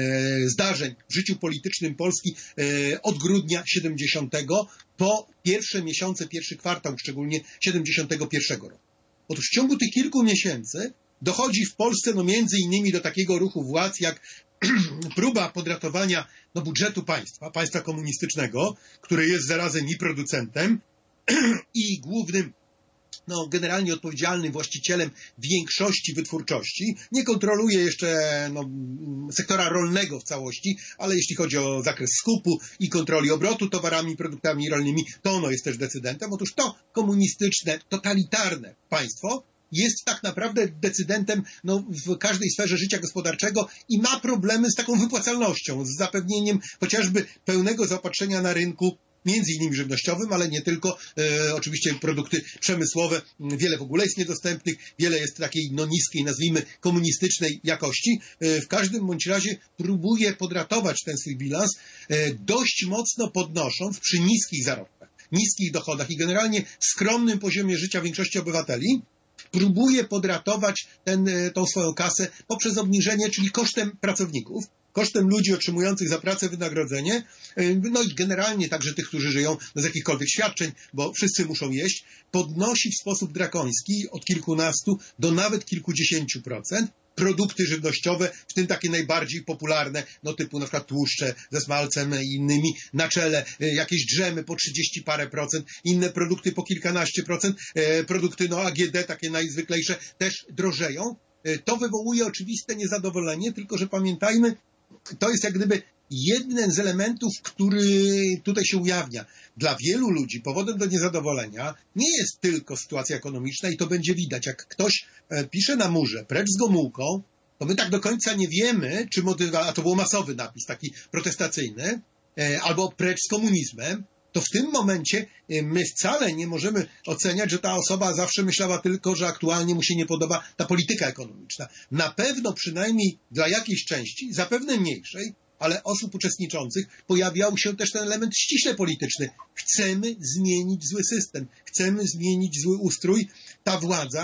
zdarzeń w życiu politycznym Polski od grudnia 70 po pierwsze miesiące, pierwszy kwartał szczególnie 71 roku. Otóż w ciągu tych kilku miesięcy dochodzi w Polsce między innymi do takiego ruchu władz jak próba podratowania budżetu państwa komunistycznego, które jest zarazem i producentem i głównym generalnie odpowiedzialnym właścicielem większości wytwórczości, nie kontroluje jeszcze sektora rolnego w całości, ale jeśli chodzi o zakres skupu i kontroli obrotu towarami i produktami rolnymi, to ono jest też decydentem. Otóż to komunistyczne, totalitarne państwo jest tak naprawdę decydentem w każdej sferze życia gospodarczego i ma problemy z taką wypłacalnością, z zapewnieniem chociażby pełnego zaopatrzenia na rynku, między innymi żywnościowym, ale nie tylko, oczywiście produkty przemysłowe, wiele w ogóle jest niedostępnych, wiele jest takiej niskiej, nazwijmy, komunistycznej jakości. W każdym bądź razie próbuje podratować ten swój bilans, dość mocno podnosząc przy niskich zarobkach, niskich dochodach i generalnie skromnym poziomie życia większości obywateli, próbuje podratować tą swoją kasę poprzez obniżenie, czyli kosztem pracowników, kosztem ludzi otrzymujących za pracę wynagrodzenie, i generalnie także tych, którzy żyją z jakichkolwiek świadczeń, bo wszyscy muszą jeść, podnosi w sposób drakoński od kilkunastu do nawet kilkudziesięciu procent produkty żywnościowe, w tym takie najbardziej popularne, typu na przykład tłuszcze ze smalcem i innymi, na czele jakieś drzemy po 30 parę procent, inne produkty po kilkanaście procent, produkty AGD, takie najzwyklejsze, też drożeją. To wywołuje oczywiste niezadowolenie, tylko że pamiętajmy, to jest jak gdyby jeden z elementów, który tutaj się ujawnia. Dla wielu ludzi powodem do niezadowolenia nie jest tylko sytuacja ekonomiczna i to będzie widać. Jak ktoś pisze na murze precz z Gomułką, to my tak do końca nie wiemy, czy a to był masowy napis taki protestacyjny, albo precz z komunizmem, to w tym momencie my wcale nie możemy oceniać, że ta osoba zawsze myślała tylko, że aktualnie mu się nie podoba ta polityka ekonomiczna. Na pewno przynajmniej dla jakiejś części, zapewne mniejszej, ale osób uczestniczących pojawiał się też ten element ściśle polityczny. Chcemy zmienić zły system, chcemy zmienić zły ustrój. Ta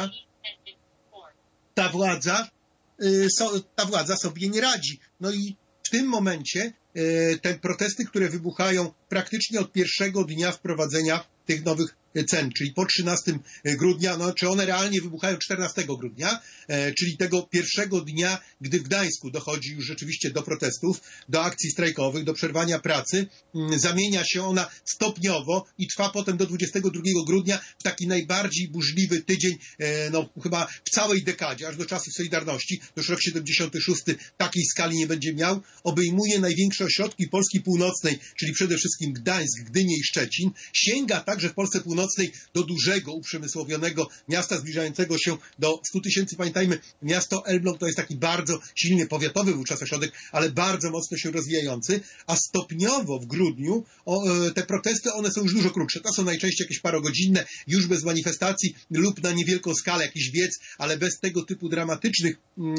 władza sobie nie radzi. No i w tym momencie te protesty, które wybuchają praktycznie od pierwszego dnia wprowadzenia tych nowych cen, czyli po 13 grudnia, no czy one realnie wybuchają 14 grudnia, czyli tego pierwszego dnia, gdy w Gdańsku dochodzi już rzeczywiście do protestów, do akcji strajkowych, do przerwania pracy, zamienia się ona stopniowo i trwa potem do 22 grudnia w taki najbardziej burzliwy tydzień, no chyba w całej dekadzie, aż do czasów Solidarności, to już rok 76 takiej skali nie będzie miał, obejmuje największe ośrodki Polski Północnej, czyli przede wszystkim Gdańsk, Gdynię i Szczecin, sięga także w Polsce Północnej do dużego, uprzemysłowionego miasta zbliżającego się do 100 tysięcy. Pamiętajmy, miasto Elbląg to jest taki bardzo silny powiatowy wówczas ośrodek, ale bardzo mocno się rozwijający, a stopniowo w grudniu te protesty, one są już dużo krótsze. To są najczęściej jakieś parogodzinne, już bez manifestacji lub na niewielką skalę, jakiś wiec, ale bez tego typu dramatycznych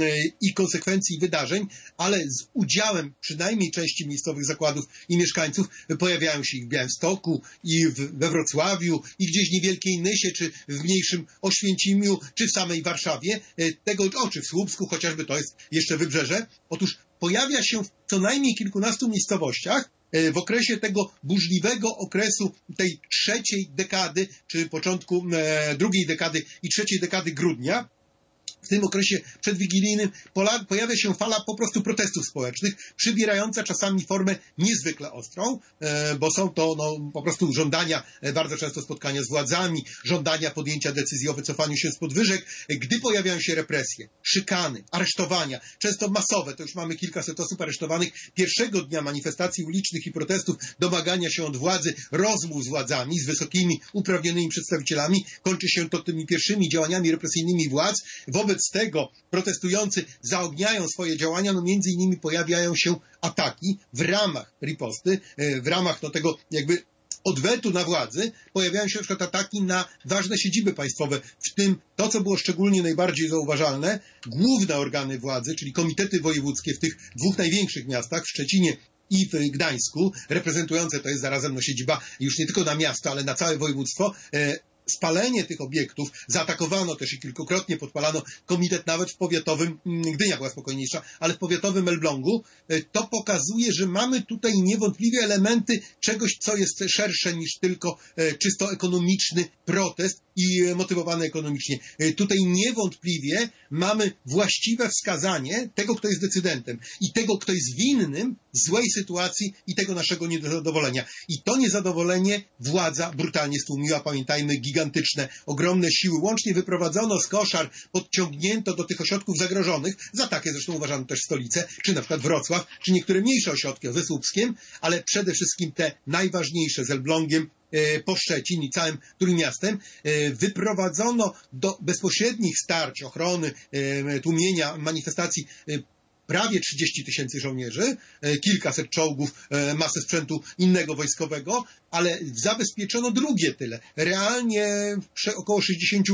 i konsekwencji wydarzeń, ale z udziałem przynajmniej części miejscowych zakładów i mieszkańców. Pojawiają się i w Białymstoku, i we Wrocławiu, i gdzieś w niewielkiej Nysie, czy w mniejszym Oświęcimiu, czy w samej Warszawie, czy w Słupsku, chociażby to jest jeszcze wybrzeże. Otóż pojawia się w co najmniej kilkunastu miejscowościach w okresie tego burzliwego okresu tej trzeciej dekady, czy początku drugiej dekady i trzeciej dekady grudnia. W tym okresie przedwigilijnym pojawia się fala po prostu protestów społecznych, przybierająca czasami formę niezwykle ostrą, bo są to po prostu żądania, bardzo często spotkania z władzami, żądania podjęcia decyzji o wycofaniu się z podwyżek, gdy pojawiają się represje, szykany, aresztowania, często masowe, to już mamy kilkaset osób aresztowanych pierwszego dnia manifestacji ulicznych i protestów, domagania się od władzy, rozmów z władzami, z wysokimi, uprawnionymi przedstawicielami, kończy się to tymi pierwszymi działaniami represyjnymi władz. Wobec tego protestujący zaogniają swoje działania, no między innymi pojawiają się ataki w ramach riposty, w ramach tego jakby odwetu na władzy, pojawiają się na przykład ataki na ważne siedziby państwowe, w tym to, co było szczególnie najbardziej zauważalne, główne organy władzy, czyli komitety wojewódzkie w tych dwóch największych miastach, w Szczecinie i w Gdańsku, reprezentujące to jest zarazem siedziba już nie tylko na miasto, ale na całe województwo. Spalenie tych obiektów, zaatakowano też i kilkukrotnie podpalano komitet nawet w powiatowym, Gdynia była spokojniejsza, ale w powiatowym Elblągu, to pokazuje, że mamy tutaj niewątpliwie elementy czegoś, co jest szersze niż tylko czysto ekonomiczny protest i motywowany ekonomicznie. Tutaj niewątpliwie mamy właściwe wskazanie tego, kto jest decydentem i tego, kto jest winnym złej sytuacji i tego naszego niezadowolenia. I to niezadowolenie władza brutalnie stłumiła, pamiętajmy, gigantyczne, ogromne siły. Łącznie wyprowadzono z koszar, podciągnięto do tych ośrodków zagrożonych, za takie zresztą uważano też stolice, czy na przykład Wrocław, czy niektóre mniejsze ośrodki ze Słupskiem, ale przede wszystkim te najważniejsze z Elblągiem, po Szczecin i całym Trójmiastem, wyprowadzono do bezpośrednich starć, ochrony, tłumienia manifestacji prawie 30 tysięcy żołnierzy, kilkaset czołgów, masę sprzętu innego wojskowego, ale zabezpieczono drugie tyle. Realnie około 60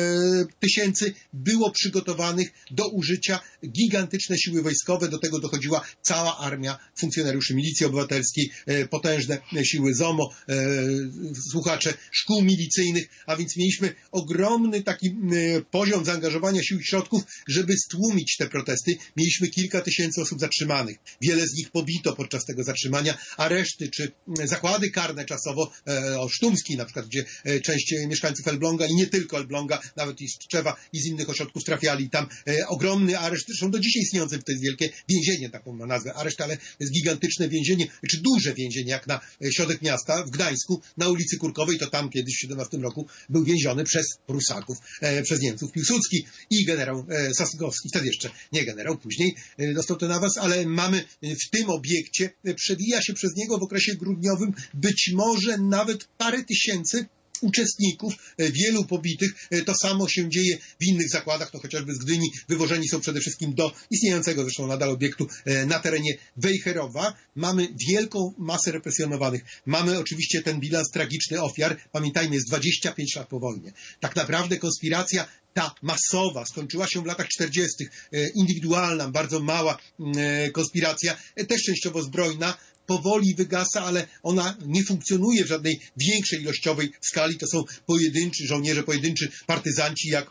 tysięcy było przygotowanych do użycia, gigantyczne siły wojskowe, do tego dochodziła cała armia funkcjonariuszy milicji obywatelskiej, potężne siły ZOMO, słuchacze szkół milicyjnych, a więc mieliśmy ogromny taki poziom zaangażowania sił i środków, żeby stłumić te protesty. Mieliśmy kilka tysięcy osób zatrzymanych. Wiele z nich pobito podczas tego zatrzymania, areszty czy zakłady karne czasowo, Sztumski na przykład, gdzie część mieszkańców Elbląga i nie tylko Elbląga, nawet i z Tczewa i z innych ośrodków trafiali. Tam ogromny areszt, zresztą do dzisiaj istniejący, to jest wielkie więzienie, taką ma nazwę areszt, ale jest gigantyczne więzienie, czy duże więzienie, jak na środek miasta w Gdańsku, na ulicy Kurkowej, to tam kiedyś w 17 roku był więziony przez Prusaków, przez Niemców Piłsudski i generał Sosnkowski, wtedy jeszcze nie generał, później dostał ten awans, ale mamy w tym obiekcie, przewija się przez niego w okresie grudniowym być może nawet parę tysięcy uczestników, wielu pobitych. To samo się dzieje w innych zakładach, no chociażby z Gdyni wywożeni są przede wszystkim do istniejącego zresztą nadal obiektu na terenie Wejherowa. Mamy wielką masę represjonowanych. Mamy oczywiście ten bilans tragiczny ofiar. Pamiętajmy, jest 25 lat po wojnie. Tak naprawdę konspiracja ta masowa skończyła się w latach 40. Indywidualna, bardzo mała konspiracja, też częściowo zbrojna, powoli wygasa, ale ona nie funkcjonuje w żadnej większej ilościowej skali. To są pojedynczy żołnierze, pojedynczy partyzanci, jak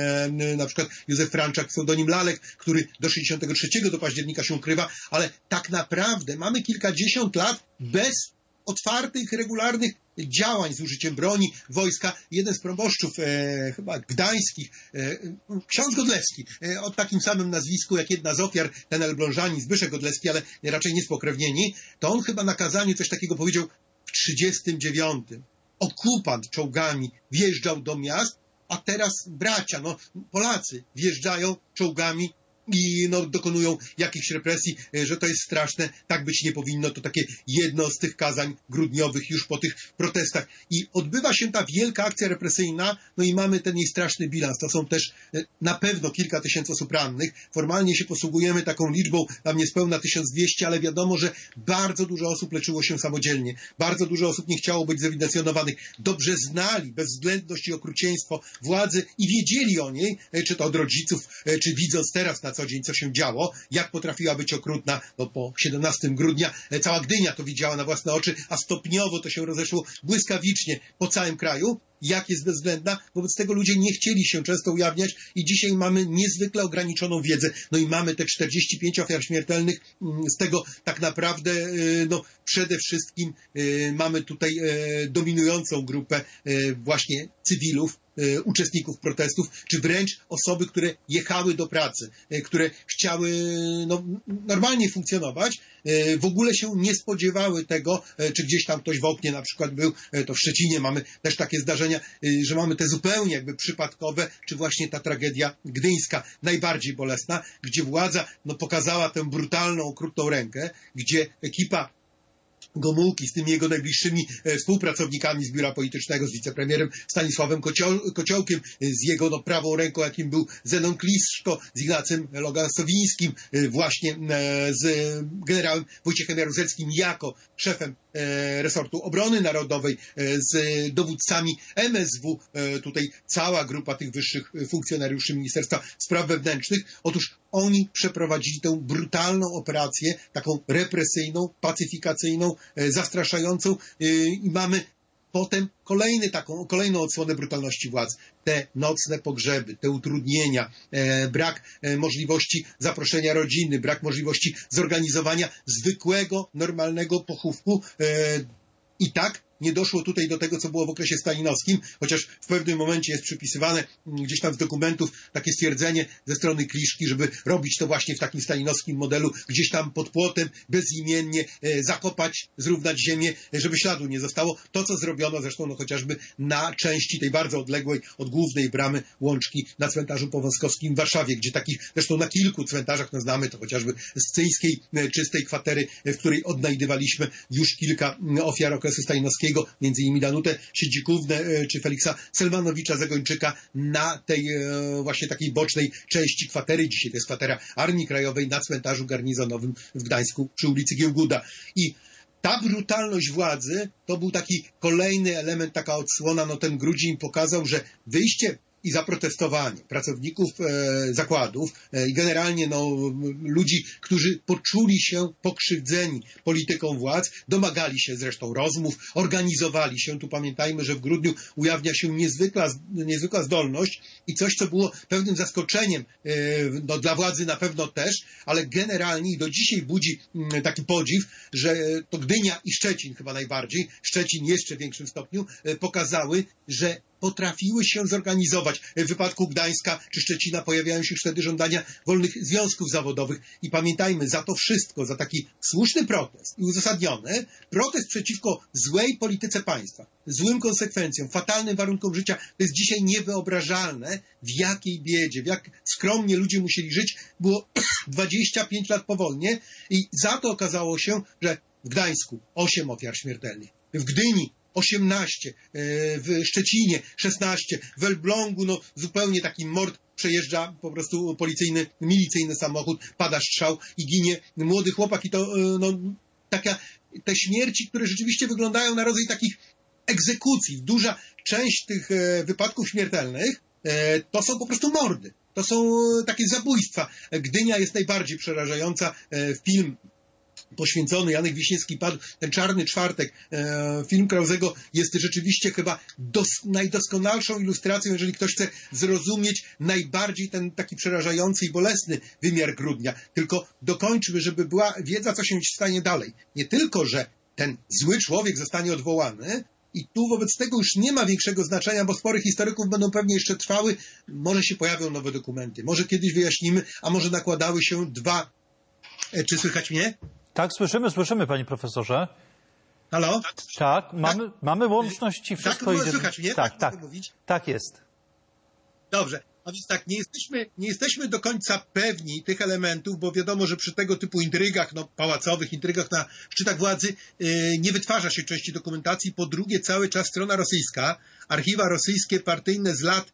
na przykład Józef Franczak, pseudonim Lalek, który do 63 do października się ukrywa, ale tak naprawdę mamy kilkadziesiąt lat bez otwartych, regularnych działań z użyciem broni, wojska. Jeden z proboszczów, chyba gdańskich, ksiądz Godlewski, o takim samym nazwisku jak jedna z ofiar, ten Elblążanin, Zbyszek Godlewski, ale raczej nie spokrewnieni, to on chyba na kazaniu coś takiego powiedział w 1939. Okupant czołgami wjeżdżał do miast, a teraz bracia, Polacy wjeżdżają czołgami i dokonują jakichś represji, że to jest straszne, tak być nie powinno. To takie jedno z tych kazań grudniowych już po tych protestach. I odbywa się ta wielka akcja represyjna, i mamy ten jej straszny bilans. To są też na pewno kilka tysięcy osób rannych. Formalnie się posługujemy taką liczbą, tam niespełna 1200, ale wiadomo, że bardzo dużo osób leczyło się samodzielnie. Bardzo dużo osób nie chciało być zewidencjonowanych. Dobrze znali bezwzględność i okrucieństwo władzy i wiedzieli o niej, czy to od rodziców, czy widząc teraz na co dzień, co się działo, jak potrafiła być okrutna, po 17 grudnia cała Gdynia to widziała na własne oczy, a stopniowo to się rozeszło błyskawicznie po całym kraju, jak jest bezwzględna. Wobec tego ludzie nie chcieli się często ujawniać i dzisiaj mamy niezwykle ograniczoną wiedzę. I mamy te 45 ofiar śmiertelnych, z tego tak naprawdę przede wszystkim mamy tutaj dominującą grupę właśnie cywilów, uczestników protestów, czy wręcz osoby, które jechały do pracy, które chciały normalnie funkcjonować, w ogóle się nie spodziewały tego, czy gdzieś tam ktoś w oknie na przykład był, to w Szczecinie mamy też takie zdarzenia, że mamy te zupełnie jakby przypadkowe, czy właśnie ta tragedia gdyńska, najbardziej bolesna, gdzie władza pokazała tę brutalną, okrutną rękę, gdzie ekipa Gomułki z tymi jego najbliższymi współpracownikami z biura politycznego, z wicepremierem Stanisławem Kociołkiem, z jego prawą ręką, jakim był Zenon Kliszko, z Ignacym Logan-Sowińskim, właśnie z generałem Wojciechem Jaruzelskim jako szefem resortu obrony narodowej, z dowódcami MSW, tutaj cała grupa tych wyższych funkcjonariuszy Ministerstwa Spraw Wewnętrznych. Otóż oni przeprowadzili tę brutalną operację, taką represyjną, pacyfikacyjną, zastraszającą i mamy potem kolejną odsłonę brutalności władz. Te nocne pogrzeby, te utrudnienia, brak możliwości zaproszenia rodziny, brak możliwości zorganizowania zwykłego, normalnego pochówku. I tak nie doszło tutaj do tego, co było w okresie stalinowskim, chociaż w pewnym momencie jest przypisywane gdzieś tam z dokumentów takie stwierdzenie ze strony Kliszki, żeby robić to właśnie w takim stalinowskim modelu, gdzieś tam pod płotem, bezimiennie zakopać, zrównać ziemię, żeby śladu nie zostało. To, co zrobiono zresztą chociażby na części tej bardzo odległej od głównej bramy Łączki na cmentarzu powązkowskim w Warszawie, gdzie takich zresztą na kilku cmentarzach znamy to chociażby z Cyńskiej, czystej kwatery, w której odnajdywaliśmy już kilka ofiar okresu stalinowskiego, między innymi Danutę Siedzikównę czy Feliksa Selmanowicza-Zagończyka na tej właśnie takiej bocznej części kwatery. Dzisiaj to jest kwatera Armii Krajowej na cmentarzu garnizonowym w Gdańsku przy ulicy Giełguda. I ta brutalność władzy to był taki kolejny element, taka odsłona. Ten grudzień pokazał, że wyjście i zaprotestowanie pracowników zakładów i generalnie ludzi, którzy poczuli się pokrzywdzeni polityką władz, domagali się zresztą rozmów, organizowali się. Tu pamiętajmy, że w grudniu ujawnia się niezwykła zdolność i coś, co było pewnym zaskoczeniem dla władzy na pewno też, ale generalnie i do dzisiaj budzi taki podziw, że to Gdynia i Szczecin chyba najbardziej, Szczecin jeszcze w większym stopniu, pokazały, że potrafiły się zorganizować. W wypadku Gdańska czy Szczecina pojawiają się wtedy żądania wolnych związków zawodowych. I pamiętajmy, za to wszystko, za taki słuszny protest i uzasadniony protest przeciwko złej polityce państwa, złym konsekwencjom, fatalnym warunkom życia, to jest dzisiaj niewyobrażalne, w jakiej biedzie, w jak skromnie ludzie musieli żyć. Było 25 lat po wojnie i za to okazało się, że w Gdańsku 8 ofiar śmiertelnych, w Gdyni 18, w Szczecinie 16, w Elblągu no zupełnie taki mord, przejeżdża po prostu milicyjny samochód, pada strzał i ginie młody chłopak i to no te śmierci, które rzeczywiście wyglądają na rodzaj takich egzekucji. Duża część tych wypadków śmiertelnych to są po prostu mordy. To są takie zabójstwa. Gdynia jest najbardziej przerażająca. Film poświęcony, Janek Wiśniewski padł, ten Czarny Czwartek, film Krauzego jest rzeczywiście chyba najdoskonalszą ilustracją, jeżeli ktoś chce zrozumieć najbardziej ten taki przerażający i bolesny wymiar grudnia. Tylko dokończmy, żeby była wiedza, co się stanie dalej. Nie tylko, że ten zły człowiek zostanie odwołany, i tu wobec tego już nie ma większego znaczenia, bo spory historyków będą pewnie jeszcze trwały, może się pojawią nowe dokumenty, może kiedyś wyjaśnimy, a może nakładały się dwa... Czy słychać mnie? Tak, słyszymy, panie profesorze. Halo? Tak, mamy łączność i wszystko tak, idzie. Słychać mnie? Tak, mówić? Tak jest. Dobrze. A więc tak, nie jesteśmy do końca pewni tych elementów, bo wiadomo, że przy tego typu intrygach, pałacowych intrygach na szczytach władzy nie wytwarza się części dokumentacji. Po drugie, cały czas strona rosyjska, archiwa rosyjskie partyjne z lat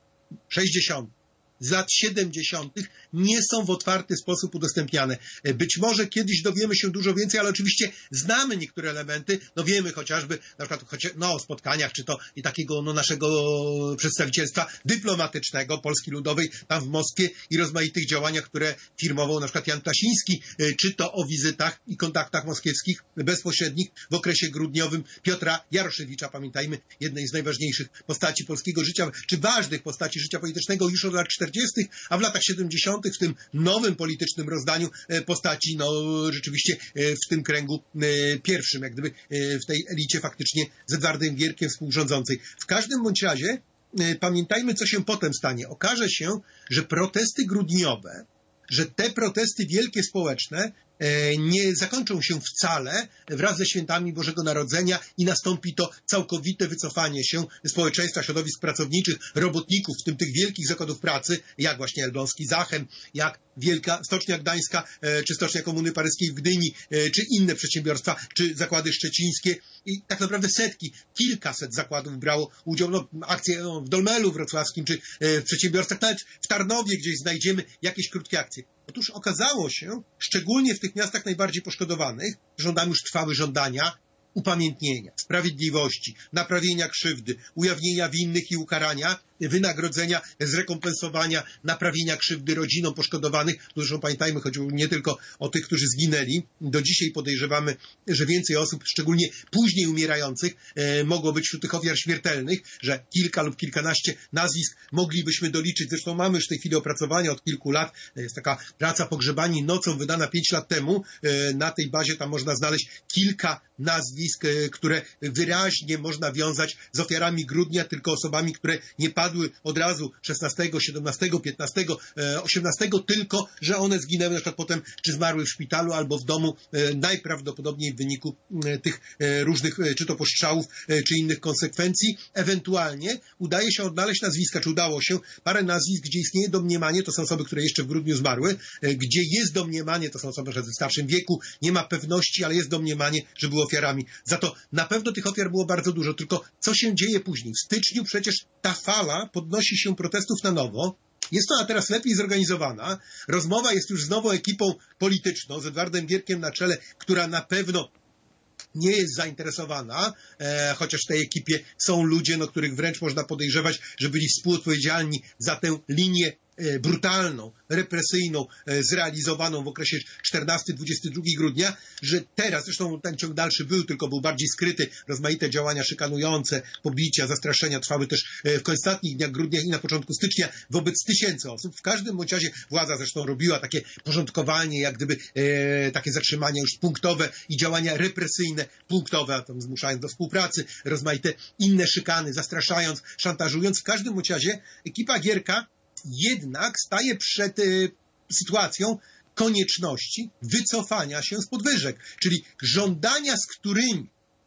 60., z lat 70. nie są w otwarty sposób udostępniane. Być może kiedyś dowiemy się dużo więcej, ale oczywiście znamy niektóre elementy, wiemy chociażby na przykład o spotkaniach, czy to i takiego naszego przedstawicielstwa dyplomatycznego Polski Ludowej tam w Moskwie i rozmaitych działaniach, które firmował na przykład Jan Ptasiński, czy to o wizytach i kontaktach moskiewskich bezpośrednich w okresie grudniowym Piotra Jaroszewicza, pamiętajmy, jednej z najważniejszych postaci polskiego życia, czy ważnych postaci życia politycznego już od lat 40., a w latach 70. w tym nowym politycznym rozdaniu postaci, rzeczywiście w tym kręgu pierwszym, jak gdyby w tej elicie faktycznie z Edwardem Gierkiem współrządzącej. W każdym bądź razie pamiętajmy, co się potem stanie. Okaże się, że protesty grudniowe, że te protesty wielkie społeczne nie zakończą się wcale wraz ze świętami Bożego Narodzenia i nastąpi to całkowite wycofanie się społeczeństwa, środowisk pracowniczych, robotników, w tym tych wielkich zakładów pracy, jak właśnie elbląski Zachem, jak Wielka Stocznia Gdańska, czy Stocznia Komuny Paryskiej w Gdyni, czy inne przedsiębiorstwa, czy zakłady szczecińskie. I tak naprawdę kilkaset zakładów brało udział, akcje w Dolmelu wrocławskim, czy w przedsiębiorstwach, nawet w Tarnowie gdzieś znajdziemy jakieś krótkie akcje. Otóż okazało się, szczególnie w tych miastach najbardziej poszkodowanych, żądamy już trwały żądania upamiętnienia, sprawiedliwości, naprawienia krzywdy, ujawnienia winnych i ukarania, wynagrodzenia, zrekompensowania, naprawienia krzywdy rodzinom poszkodowanych. Zresztą pamiętajmy, chodziło nie tylko o tych, którzy zginęli. Do dzisiaj podejrzewamy, że więcej osób, szczególnie później umierających, mogło być wśród tych ofiar śmiertelnych, że kilka lub kilkanaście nazwisk moglibyśmy doliczyć. Zresztą mamy już w tej chwili opracowania od kilku lat. Jest taka praca Pogrzebani nocą, wydana 5 lat temu. Na tej bazie tam można znaleźć kilka nazwisk, które wyraźnie można wiązać z ofiarami grudnia, tylko osobami, które nie padły od razu 16, 17, 15, 18, tylko że one zginęły na przykład potem, czy zmarły w szpitalu albo w domu, najprawdopodobniej w wyniku tych różnych, czy to postrzałów, czy innych konsekwencji. Ewentualnie udaje się odnaleźć nazwiska, czy udało się parę nazwisk, gdzie istnieje domniemanie, to są osoby, które jeszcze w grudniu zmarły, gdzie jest domniemanie, to są osoby w starszym wieku, nie ma pewności, ale jest domniemanie, że były ofiarami. Za to na pewno tych ofiar było bardzo dużo, tylko co się dzieje później? W styczniu przecież ta fala podnosi się protestów na nowo. Jest ona teraz lepiej zorganizowana. Rozmowa jest już z nową ekipą polityczną, z Edwardem Gierkiem na czele, która na pewno nie jest zainteresowana, chociaż w tej ekipie są ludzie, których wręcz można podejrzewać, że byli współodpowiedzialni za tę linię brutalną, represyjną, zrealizowaną w okresie 14-22 grudnia, że teraz, zresztą ten ciąg dalszy był, był bardziej skryty, rozmaite działania szykanujące, pobicia, zastraszenia trwały też w ostatnich dniach grudnia i na początku stycznia wobec tysięcy osób. W każdym bądź razie władza zresztą robiła takie porządkowanie, jak gdyby takie zatrzymania już punktowe i działania represyjne punktowe, a tam zmuszając do współpracy, rozmaite inne szykany, zastraszając, szantażując. W każdym bądź razie ekipa Gierka jednak staje przed sytuacją konieczności wycofania się z podwyżek, czyli żądania, z którymi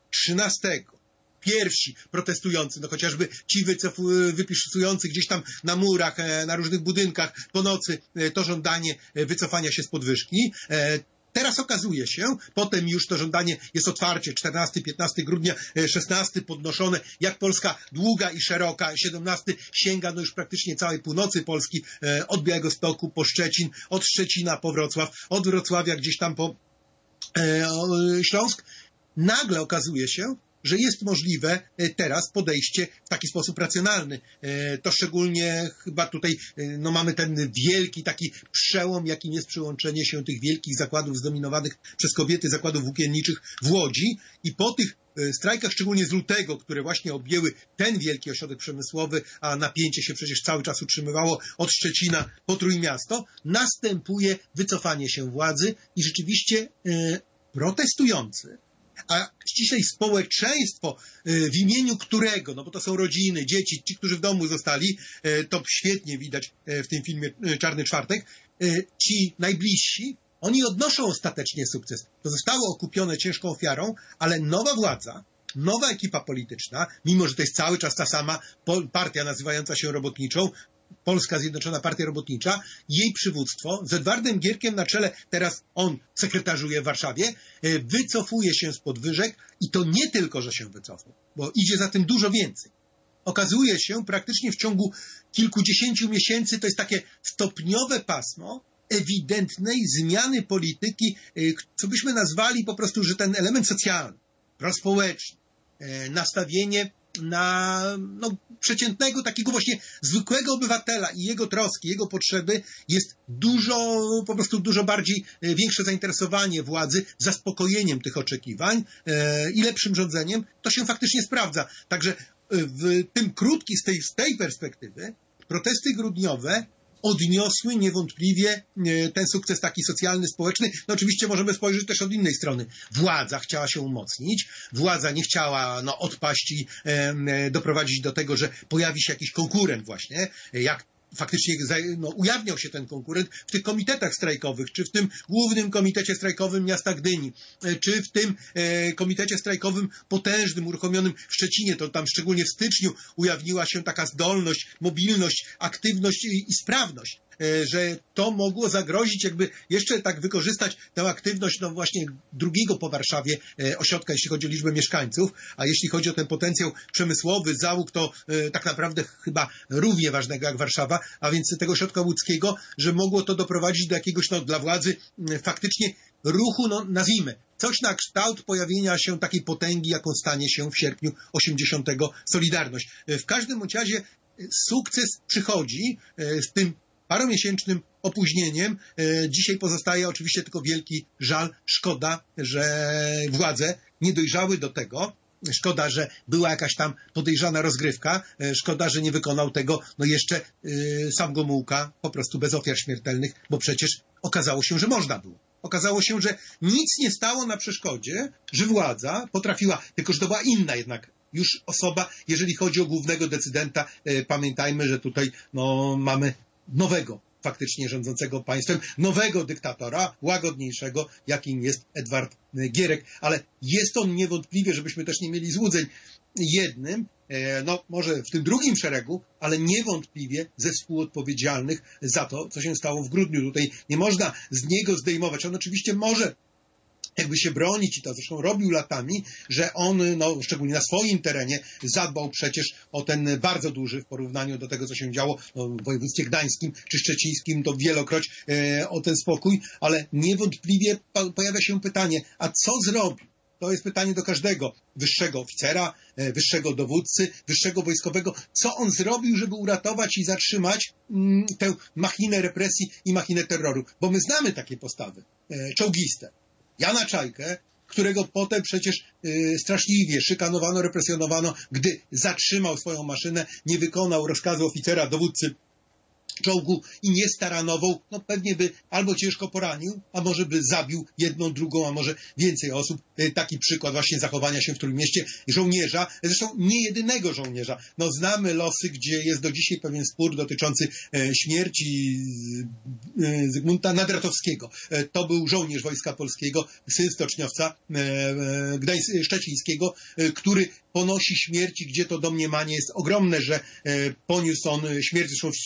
13 pierwsi protestujący, chociażby ci wypisujący gdzieś tam na murach, na różnych budynkach po nocy to żądanie wycofania się z podwyżki, teraz okazuje się, potem już to żądanie jest otwarcie, 14-15 grudnia, 16 podnoszone, jak Polska długa i szeroka, 17 sięga no już praktycznie całej północy Polski, od Białegostoku po Szczecin, od Szczecina po Wrocław, od Wrocławia gdzieś tam po Śląsk. Nagle okazuje się, że jest możliwe teraz podejście w taki sposób racjonalny. To szczególnie chyba tutaj no, mamy ten wielki taki przełom, jakim jest przyłączenie się tych wielkich zakładów zdominowanych przez kobiety, zakładów włókienniczych w Łodzi i po tych strajkach, szczególnie z lutego, które właśnie objęły ten wielki ośrodek przemysłowy, a napięcie się przecież cały czas utrzymywało od Szczecina po Trójmiasto, następuje wycofanie się władzy i rzeczywiście protestujący, a ściślej społeczeństwo, w imieniu którego, no bo to są rodziny, dzieci, ci, którzy w domu zostali, to świetnie widać w tym filmie Czarny Czwartek, ci najbliżsi, oni odnoszą ostatecznie sukces. To zostało okupione ciężką ofiarą, ale nowa władza, nowa ekipa polityczna, mimo że to jest cały czas ta sama partia nazywająca się robotniczą, Polska Zjednoczona Partia Robotnicza, jej przywództwo z Edwardem Gierkiem na czele, teraz on sekretarzuje w Warszawie, wycofuje się z podwyżek i to nie tylko, że się wycofał, bo idzie za tym dużo więcej. Okazuje się praktycznie w ciągu kilkudziesięciu miesięcy, to jest takie stopniowe pasmo ewidentnej zmiany polityki, co byśmy nazwali po prostu, że ten element socjalny, prospołeczny, nastawienie na przeciętnego, takiego właśnie zwykłego obywatela i jego troski, jego potrzeby jest po prostu dużo bardziej większe zainteresowanie władzy zaspokojeniem tych oczekiwań i lepszym rządzeniem, to się faktycznie sprawdza. Także w tym z tej perspektywy protesty grudniowe odniosły niewątpliwie ten sukces taki socjalny, społeczny. No oczywiście możemy spojrzeć też od innej strony. Władza chciała się umocnić, władza nie chciała odpaść i doprowadzić do tego, że pojawi się jakiś konkurent właśnie, jak faktycznie ujawniał się ten konkurent w tych komitetach strajkowych, czy w tym głównym komitecie strajkowym miasta Gdyni, czy w tym komitecie strajkowym potężnym, uruchomionym w Szczecinie. To tam szczególnie w styczniu ujawniła się taka zdolność, mobilność, aktywność i sprawność, że to mogło zagrozić, jakby jeszcze tak wykorzystać tę aktywność właśnie drugiego po Warszawie ośrodka, jeśli chodzi o liczbę mieszkańców, a jeśli chodzi o ten potencjał przemysłowy, załóg, to tak naprawdę chyba równie ważnego jak Warszawa, a więc tego ośrodka łódzkiego, że mogło to doprowadzić do jakiegoś dla władzy faktycznie ruchu, nazwijmy, coś na kształt pojawienia się takiej potęgi, jaką stanie się w sierpniu 80. Solidarność. W każdym razie sukces przychodzi z tym paromiesięcznym opóźnieniem. Dzisiaj pozostaje oczywiście tylko wielki żal. Szkoda, że władze nie dojrzały do tego. Szkoda, że była jakaś tam podejrzana rozgrywka. Szkoda, że nie wykonał tego jeszcze sam Gomułka, po prostu bez ofiar śmiertelnych, bo przecież okazało się, że można było. Okazało się, że nic nie stało na przeszkodzie, że władza potrafiła, tylko że to była inna jednak już osoba, jeżeli chodzi o głównego decydenta. Pamiętajmy, że tutaj mamy nowego faktycznie rządzącego państwem, nowego dyktatora, łagodniejszego, jakim jest Edward Gierek. Ale jest on niewątpliwie, żebyśmy też nie mieli złudzeń, jednym, może w tym drugim szeregu, ale niewątpliwie ze współodpowiedzialnych za to, co się stało w grudniu. Tutaj nie można z niego zdejmować. On oczywiście może jakby się bronić, i to zresztą robił latami, że on, szczególnie na swoim terenie, zadbał przecież o ten bardzo duży, w porównaniu do tego, co się działo w województwie gdańskim czy szczecińskim, to wielokroć o ten spokój, ale niewątpliwie pojawia się pytanie, a co zrobił? To jest pytanie do każdego wyższego oficera, wyższego dowódcy, wyższego wojskowego. Co on zrobił, żeby uratować i zatrzymać tę machinę represji i machinę terroru? Bo my znamy takie postawy czołgiste. Jana Czajkę, którego potem przecież straszliwie szykanowano, represjonowano, gdy zatrzymał swoją maszynę, nie wykonał rozkazu oficera, dowódcy czołgu i nie staranował, pewnie by albo ciężko poranił, a może by zabił jedną, drugą, a może więcej osób. Taki przykład właśnie zachowania się w Trójmieście żołnierza, zresztą nie jedynego żołnierza. Znamy losy, gdzie jest do dzisiaj pewien spór dotyczący śmierci Zygmunta Nadratowskiego. To był żołnierz Wojska Polskiego, syn stoczniowca szczecińskiego, który ponosi śmierci, gdzie to domniemanie jest ogromne, że poniósł on śmierć zresztą w wcześniejszych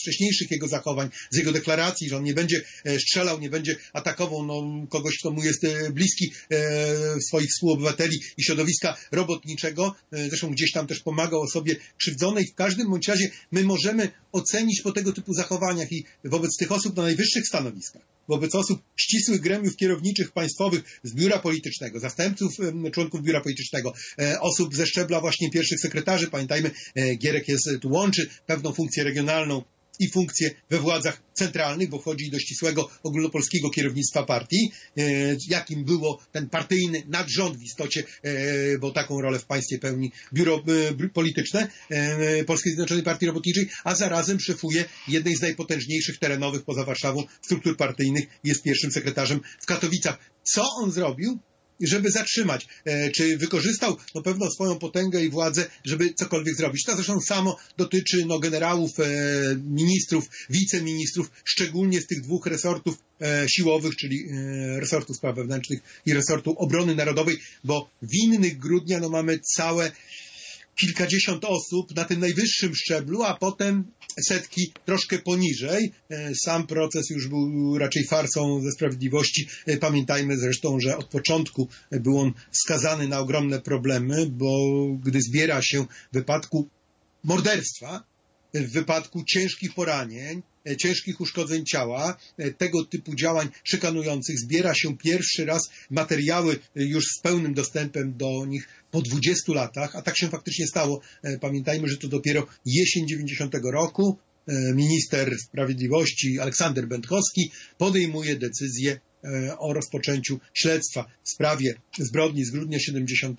tych jego zachowań, z jego deklaracji, że on nie będzie strzelał, nie będzie atakował kogoś, kto mu jest bliski, swoich współobywateli i środowiska robotniczego. Zresztą gdzieś tam też pomagał osobie krzywdzonej. W każdym bądź razie my możemy ocenić po tego typu zachowaniach i wobec tych osób na najwyższych stanowiskach, wobec osób ścisłych gremiów kierowniczych państwowych z biura politycznego, zastępców członków biura politycznego, osób ze szczebla właśnie pierwszych sekretarzy. Pamiętajmy, Gierek tu łączy pewną funkcję regionalną i funkcje we władzach centralnych, bo wchodzi do ścisłego ogólnopolskiego kierownictwa partii, jakim było ten partyjny nadrząd w istocie, bo taką rolę w państwie pełni biuro polityczne Polskiej Zjednoczonej Partii Robotniczej, a zarazem szefuje jednej z najpotężniejszych terenowych poza Warszawą struktur partyjnych, jest pierwszym sekretarzem w Katowicach. Co on zrobił, żeby zatrzymać? Czy wykorzystał pewną swoją potęgę i władzę, żeby cokolwiek zrobić? To zresztą samo dotyczy generałów, ministrów, wiceministrów, szczególnie z tych dwóch resortów siłowych, czyli resortu spraw wewnętrznych i resortu obrony narodowej, bo winnych grudnia mamy całe kilkadziesiąt osób na tym najwyższym szczeblu, a potem setki troszkę poniżej. Sam proces już był raczej farsą ze sprawiedliwości. Pamiętajmy zresztą, że od początku był on skazany na ogromne problemy, bo gdy zbiera się w wypadku morderstwa, w wypadku ciężkich poranień, ciężkich uszkodzeń ciała, tego typu działań szykanujących, zbiera się pierwszy raz materiały już z pełnym dostępem do nich po 20 latach, a tak się faktycznie stało. Pamiętajmy, że to dopiero jesień 90 roku minister sprawiedliwości Aleksander Będkowski podejmuje decyzję o rozpoczęciu śledztwa w sprawie zbrodni z grudnia 70.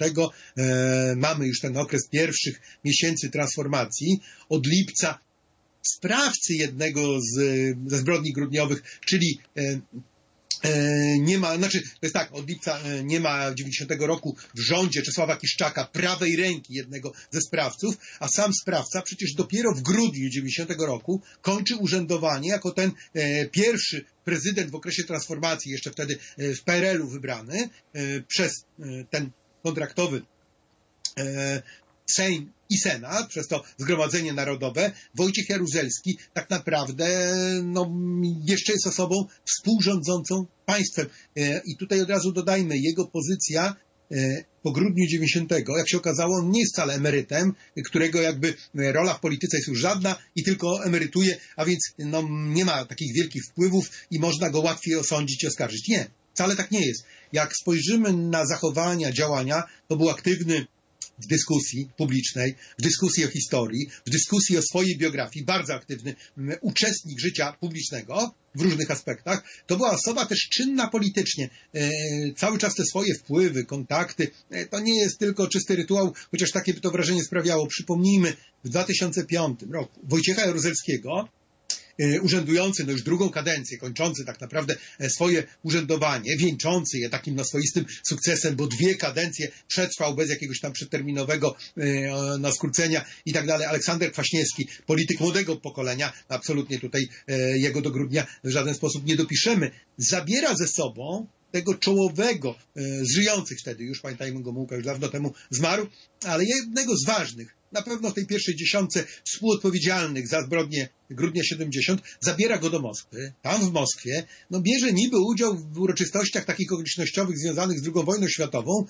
Mamy już ten okres pierwszych miesięcy transformacji. Od lipca sprawcy jednego ze zbrodni grudniowych, czyli nie ma, to jest tak, od lipca nie ma 90 roku w rządzie Czesława Kiszczaka prawej ręki jednego ze sprawców, a sam sprawca przecież dopiero w grudniu 90 roku kończy urzędowanie jako ten pierwszy prezydent w okresie transformacji, jeszcze wtedy w PRL-u wybrany przez ten kontraktowy Sejm i Senat, przez to Zgromadzenie Narodowe. Wojciech Jaruzelski tak naprawdę jeszcze jest osobą współrządzącą państwem. I tutaj od razu dodajmy, jego pozycja po grudniu 90, jak się okazało, on nie jest wcale emerytem, którego jakby rola w polityce jest już żadna i tylko emerytuje, a więc nie ma takich wielkich wpływów i można go łatwiej osądzić i oskarżyć. Nie, wcale tak nie jest. Jak spojrzymy na zachowania, działania, to był aktywny w dyskusji publicznej, w dyskusji o historii, w dyskusji o swojej biografii, bardzo aktywny uczestnik życia publicznego w różnych aspektach. To była osoba też czynna politycznie. Cały czas te swoje wpływy, kontakty, to nie jest tylko czysty rytuał, chociaż takie by to wrażenie sprawiało. Przypomnijmy, w 2005 roku Wojciecha Jaruzelskiego, urzędujący już drugą kadencję, kończący tak naprawdę swoje urzędowanie, wieńczący je takim swoistym sukcesem, bo 2 kadencje przetrwał bez jakiegoś tam przedterminowego skrócenia i tak dalej. Aleksander Kwaśniewski, polityk młodego pokolenia, absolutnie tutaj jego do grudnia w żaden sposób nie dopiszemy, zabiera ze sobą tego czołowego z żyjących wtedy, już pamiętajmy Gomułka, już dawno temu zmarł, ale jednego z ważnych, na pewno w tej pierwszej dziesiątce współodpowiedzialnych za zbrodnię grudnia 70, zabiera go do Moskwy. Tam w Moskwie bierze niby udział w uroczystościach takich okolicznościowych związanych z II wojną światową,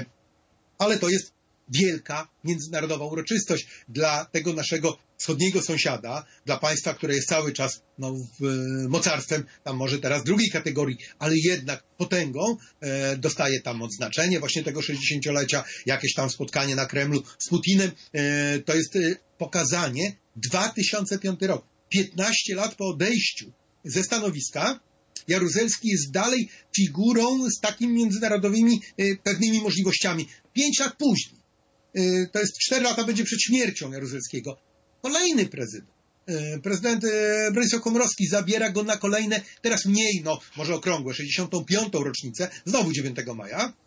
ale to jest wielka międzynarodowa uroczystość dla tego naszego wschodniego sąsiada, dla państwa, które jest cały czas mocarstwem, tam może teraz drugiej kategorii, ale jednak potęgą, dostaje tam odznaczenie właśnie tego 60-lecia, jakieś tam spotkanie na Kremlu z Putinem. To jest pokazanie 2005 rok. 15 lat po odejściu ze stanowiska Jaruzelski jest dalej figurą z takimi międzynarodowymi pewnymi możliwościami. 5 lat później, to jest 4 lata będzie przed śmiercią Jaruzelskiego, kolejny prezydent Bronisław Komorowski zabiera go na kolejne, teraz mniej, może okrągłe, 65. rocznicę, znowu 9 maja,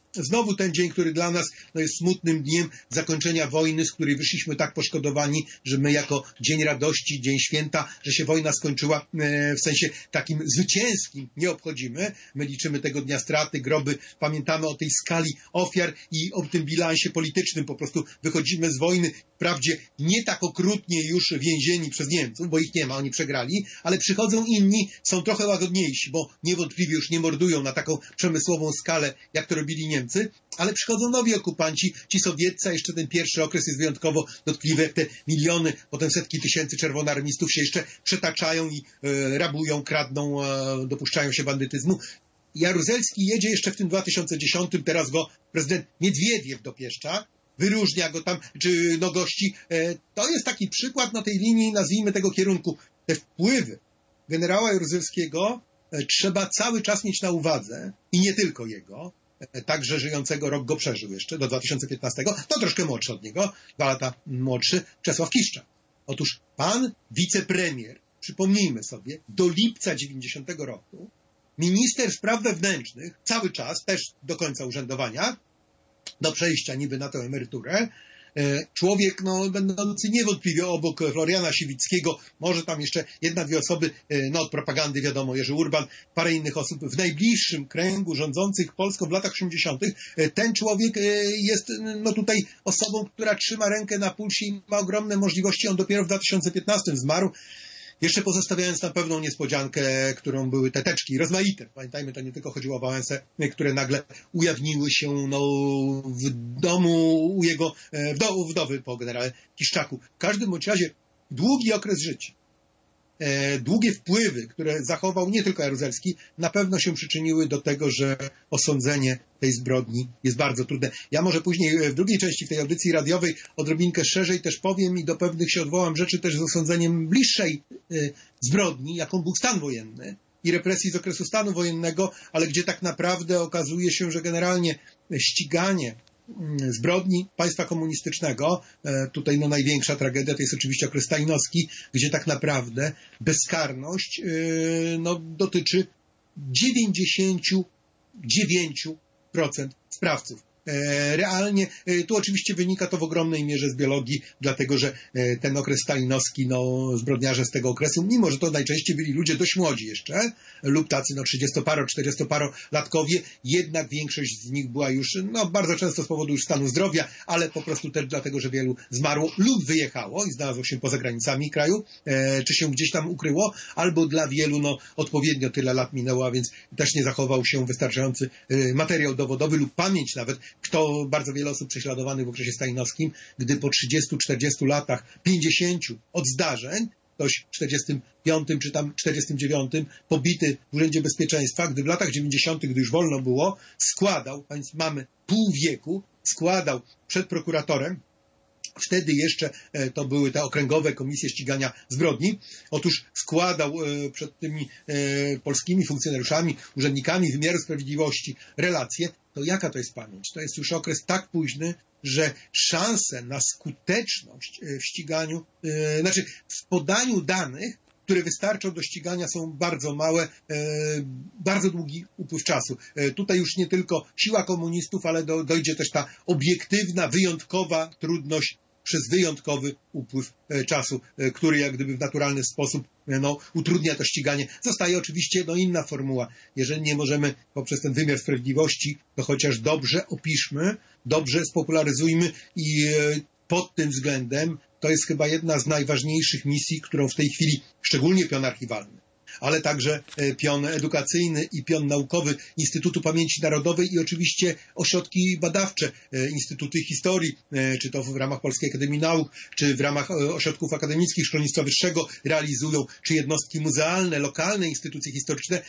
Znowu ten dzień, który dla nas jest smutnym dniem zakończenia wojny, z której wyszliśmy tak poszkodowani, że my jako dzień radości, dzień święta, że się wojna skończyła w sensie takim zwycięskim nie obchodzimy. My liczymy tego dnia straty, groby, pamiętamy o tej skali ofiar i o tym bilansie politycznym. Po prostu wychodzimy z wojny, wprawdzie nie tak okrutnie już więzieni przez Niemców, bo ich nie ma, oni przegrali, ale przychodzą inni, są trochę łagodniejsi, bo niewątpliwie już nie mordują na taką przemysłową skalę, jak to robili Niemcy, ale przychodzą nowi okupanci, ci sowieccy, a jeszcze ten pierwszy okres jest wyjątkowo dotkliwy, jak te miliony, potem setki tysięcy czerwonoarmistów się jeszcze przetaczają i rabują, kradną, dopuszczają się bandytyzmu. Jaruzelski jedzie jeszcze w tym 2010, teraz go prezydent Miedwiediew dopieszcza, wyróżnia go tam, czy no gości. To jest taki przykład na tej linii, nazwijmy tego kierunku. Te wpływy generała Jaruzelskiego trzeba cały czas mieć na uwadze i nie tylko jego, także żyjącego, rok go przeżył jeszcze, do 2015, to troszkę młodszy od niego, 2 lata młodszy, Czesław Kiszczak. Otóż pan wicepremier, przypomnijmy sobie, do lipca 90 roku, minister spraw wewnętrznych, cały czas, też do końca urzędowania, do przejścia niby na tę emeryturę, człowiek będący niewątpliwie obok Floriana Siwickiego, może tam jeszcze 1-2 osoby, od propagandy wiadomo, Jerzy Urban, parę innych osób w najbliższym kręgu rządzących Polską w latach 80. Ten człowiek jest tutaj osobą, która trzyma rękę na pulsie i ma ogromne możliwości. On dopiero w 2015 zmarł, jeszcze pozostawiając tam pewną niespodziankę, którą były te teczki rozmaite. Pamiętajmy, to nie tylko chodziło o Wałęsę, które nagle ujawniły się w domu u jego wdowy po generale Kiszczaku. W każdym bądź razie długi okres życia, długie wpływy, które zachował nie tylko Jaruzelski, na pewno się przyczyniły do tego, że osądzenie tej zbrodni jest bardzo trudne. Ja może później w drugiej części, w tej audycji radiowej, odrobinkę szerzej też powiem i do pewnych się odwołam rzeczy też z osądzeniem bliższej zbrodni, jaką był stan wojenny i represji z okresu stanu wojennego, ale gdzie tak naprawdę okazuje się, że generalnie ściganie zbrodni państwa komunistycznego, tutaj największa tragedia to jest oczywiście okres stalinowski, gdzie tak naprawdę bezkarność dotyczy 99% sprawców. Realnie, tu oczywiście wynika to w ogromnej mierze z biologii, dlatego że ten okres stalinowski, zbrodniarze z tego okresu, mimo że to najczęściej byli ludzie dość młodzi jeszcze, lub tacy 30-paro, 40-parolatkowie, jednak większość z nich była już, bardzo często z powodu już stanu zdrowia, ale po prostu też dlatego, że wielu zmarło lub wyjechało i znalazło się poza granicami kraju, czy się gdzieś tam ukryło, albo dla wielu, odpowiednio tyle lat minęło, a więc też nie zachował się wystarczający materiał dowodowy lub pamięć nawet, kto bardzo wiele osób prześladowanych w okresie stalinowskim, gdy po 30-40 latach, 50 od zdarzeń, ktoś w 45 czy tam 49 pobity w Urzędzie Bezpieczeństwa, gdy w latach 90., gdy już wolno było, składał, a więc mamy pół wieku, składał przed prokuratorem, wtedy jeszcze to były te okręgowe komisje ścigania zbrodni. Otóż składał przed tymi polskimi funkcjonariuszami, urzędnikami wymiaru sprawiedliwości relacje. To jaka to jest pamięć? To jest już okres tak późny, że szanse na skuteczność w ściganiu, w podaniu danych, które wystarczą do ścigania, są bardzo małe, bardzo długi upływ czasu. Tutaj już nie tylko siła komunistów, ale dojdzie też ta obiektywna, wyjątkowa trudność przez wyjątkowy upływ czasu, który jak gdyby w naturalny sposób utrudnia to ściganie. Zostaje oczywiście inna formuła. Jeżeli nie możemy poprzez ten wymiar sprawiedliwości, to chociaż dobrze opiszmy, dobrze spopularyzujmy i pod tym względem to jest chyba jedna z najważniejszych misji, którą w tej chwili, szczególnie pion archiwalny, ale także pion edukacyjny i pion naukowy Instytutu Pamięci Narodowej i oczywiście ośrodki badawcze, Instytuty Historii, czy to w ramach Polskiej Akademii Nauk, czy w ramach ośrodków akademickich szkolnictwa wyższego realizują, czy jednostki muzealne, lokalne instytucje historyczne.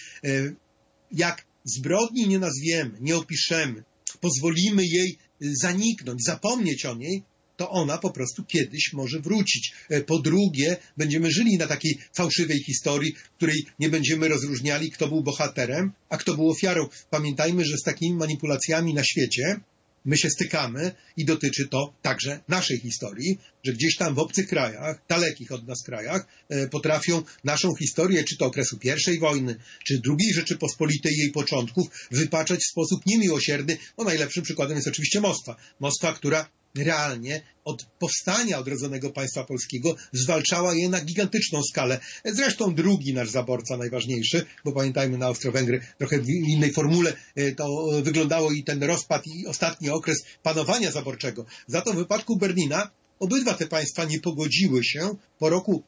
Jak zbrodni nie nazwiemy, nie opiszemy, pozwolimy jej zaniknąć, zapomnieć o niej, to ona po prostu kiedyś może wrócić. Po drugie, będziemy żyli na takiej fałszywej historii, w której nie będziemy rozróżniali, kto był bohaterem, a kto był ofiarą. Pamiętajmy, że z takimi manipulacjami na świecie my się stykamy i dotyczy to także naszej historii, że gdzieś tam w obcych krajach, dalekich od nas krajach, potrafią naszą historię, czy to okresu I wojny, czy II Rzeczypospolitej jej początków, wypaczać w sposób niemiłosierny. No najlepszym przykładem jest oczywiście Moskwa. Moskwa, która realnie od powstania odrodzonego państwa polskiego zwalczała je na gigantyczną skalę. Zresztą drugi nasz zaborca, najważniejszy, bo pamiętajmy, na Austro-Węgry trochę w innej formule to wyglądało i ten rozpad i ostatni okres panowania zaborczego. Za to w wypadku Berlina obydwa te państwa nie pogodziły się po roku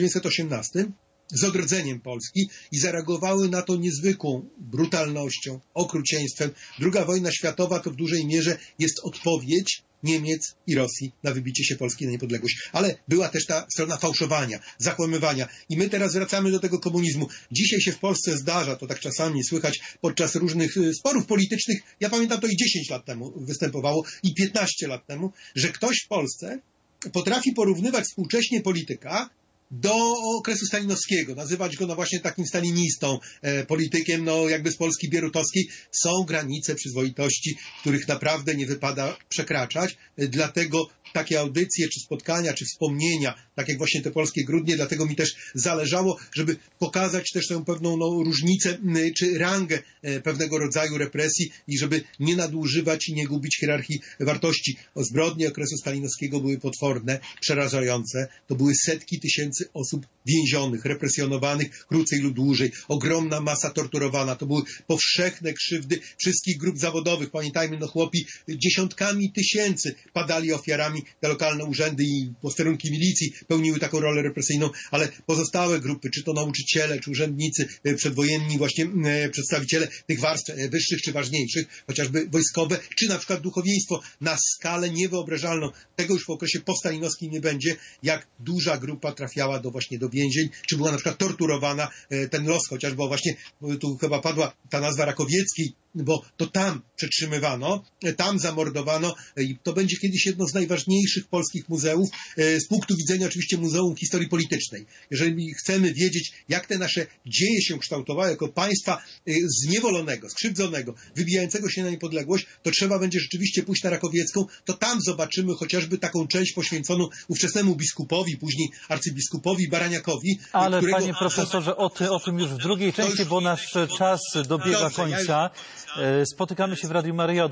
1918 z odrodzeniem Polski i zareagowały na to niezwykłą brutalnością, okrucieństwem. Druga wojna światowa to w dużej mierze jest odpowiedź Niemiec i Rosji na wybicie się Polski na niepodległość. Ale była też ta strona fałszowania, zakłamywania. I my teraz wracamy do tego komunizmu. Dzisiaj się w Polsce zdarza, to tak czasami słychać podczas różnych sporów politycznych, ja pamiętam to i 10 lat temu występowało, i 15 lat temu, że ktoś w Polsce potrafi porównywać współcześnie polityka do okresu stalinowskiego, nazywać go no właśnie takim stalinistą, politykiem no jakby z Polski bierutowskiej. Są granice przyzwoitości, których naprawdę nie wypada przekraczać, dlatego takie audycje, czy spotkania, czy wspomnienia, tak jak właśnie te polskie grudnie, dlatego mi też zależało, żeby pokazać też tę pewną różnicę, czy rangę pewnego rodzaju represji i żeby nie nadużywać i nie gubić hierarchii wartości. Zbrodnie okresu stalinowskiego były potworne, przerażające. To były setki tysięcy osób więzionych, represjonowanych krócej lub dłużej, ogromna masa torturowana. To były powszechne krzywdy wszystkich grup zawodowych. Pamiętajmy, no chłopi dziesiątkami tysięcy padali ofiarami. Te lokalne urzędy i posterunki milicji pełniły taką rolę represyjną, ale pozostałe grupy, czy to nauczyciele, czy urzędnicy, przedwojenni właśnie przedstawiciele tych warstw wyższych czy ważniejszych, chociażby wojskowe, czy na przykład duchowieństwo, na skalę niewyobrażalną. Tego już w okresie poststalinowskim nie będzie, jak duża grupa trafiała właśnie do więzień, czy była na przykład torturowana. Ten los chociażby, bo właśnie tu chyba padła ta nazwa Rakowieckiej, bo to tam przetrzymywano, tam zamordowano i to będzie kiedyś jedno z najważniejszych polskich muzeów, z punktu widzenia oczywiście Muzeum Historii Politycznej. Jeżeli chcemy wiedzieć, jak te nasze dzieje się kształtowały jako państwa zniewolonego, skrzywdzonego, wybijającego się na niepodległość, to trzeba będzie rzeczywiście pójść na Rakowiecką, to tam zobaczymy chociażby taką część poświęconą ówczesnemu biskupowi, później arcybiskupowi Baraniakowi. Ale panie profesorze, o tym już w drugiej części, bo nasz czas dobiega końca. Spotykamy się w Radiu Maryja o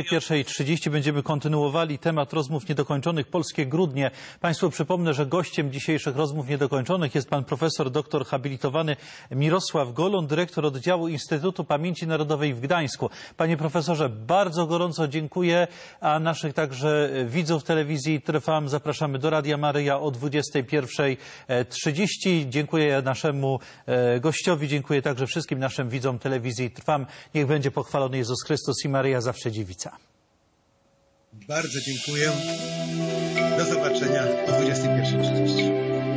21:30. Będziemy kontynuowali temat rozmów niedokończonych Polskie Grudnie. Państwu przypomnę, że gościem dzisiejszych rozmów niedokończonych jest pan profesor doktor habilitowany Mirosław Golon, dyrektor oddziału Instytutu Pamięci Narodowej w Gdańsku. Panie profesorze, bardzo gorąco dziękuję, a naszych także widzów telewizji Trwam zapraszamy do Radia Maryja o 21:30. Dziękuję naszemu gościowi, dziękuję także wszystkim naszym widzom telewizji Trwam. Niech będzie pochwalony Jezus Chrystus i Maryja zawsze dziewica. Bardzo dziękuję. Do zobaczenia o 21:30.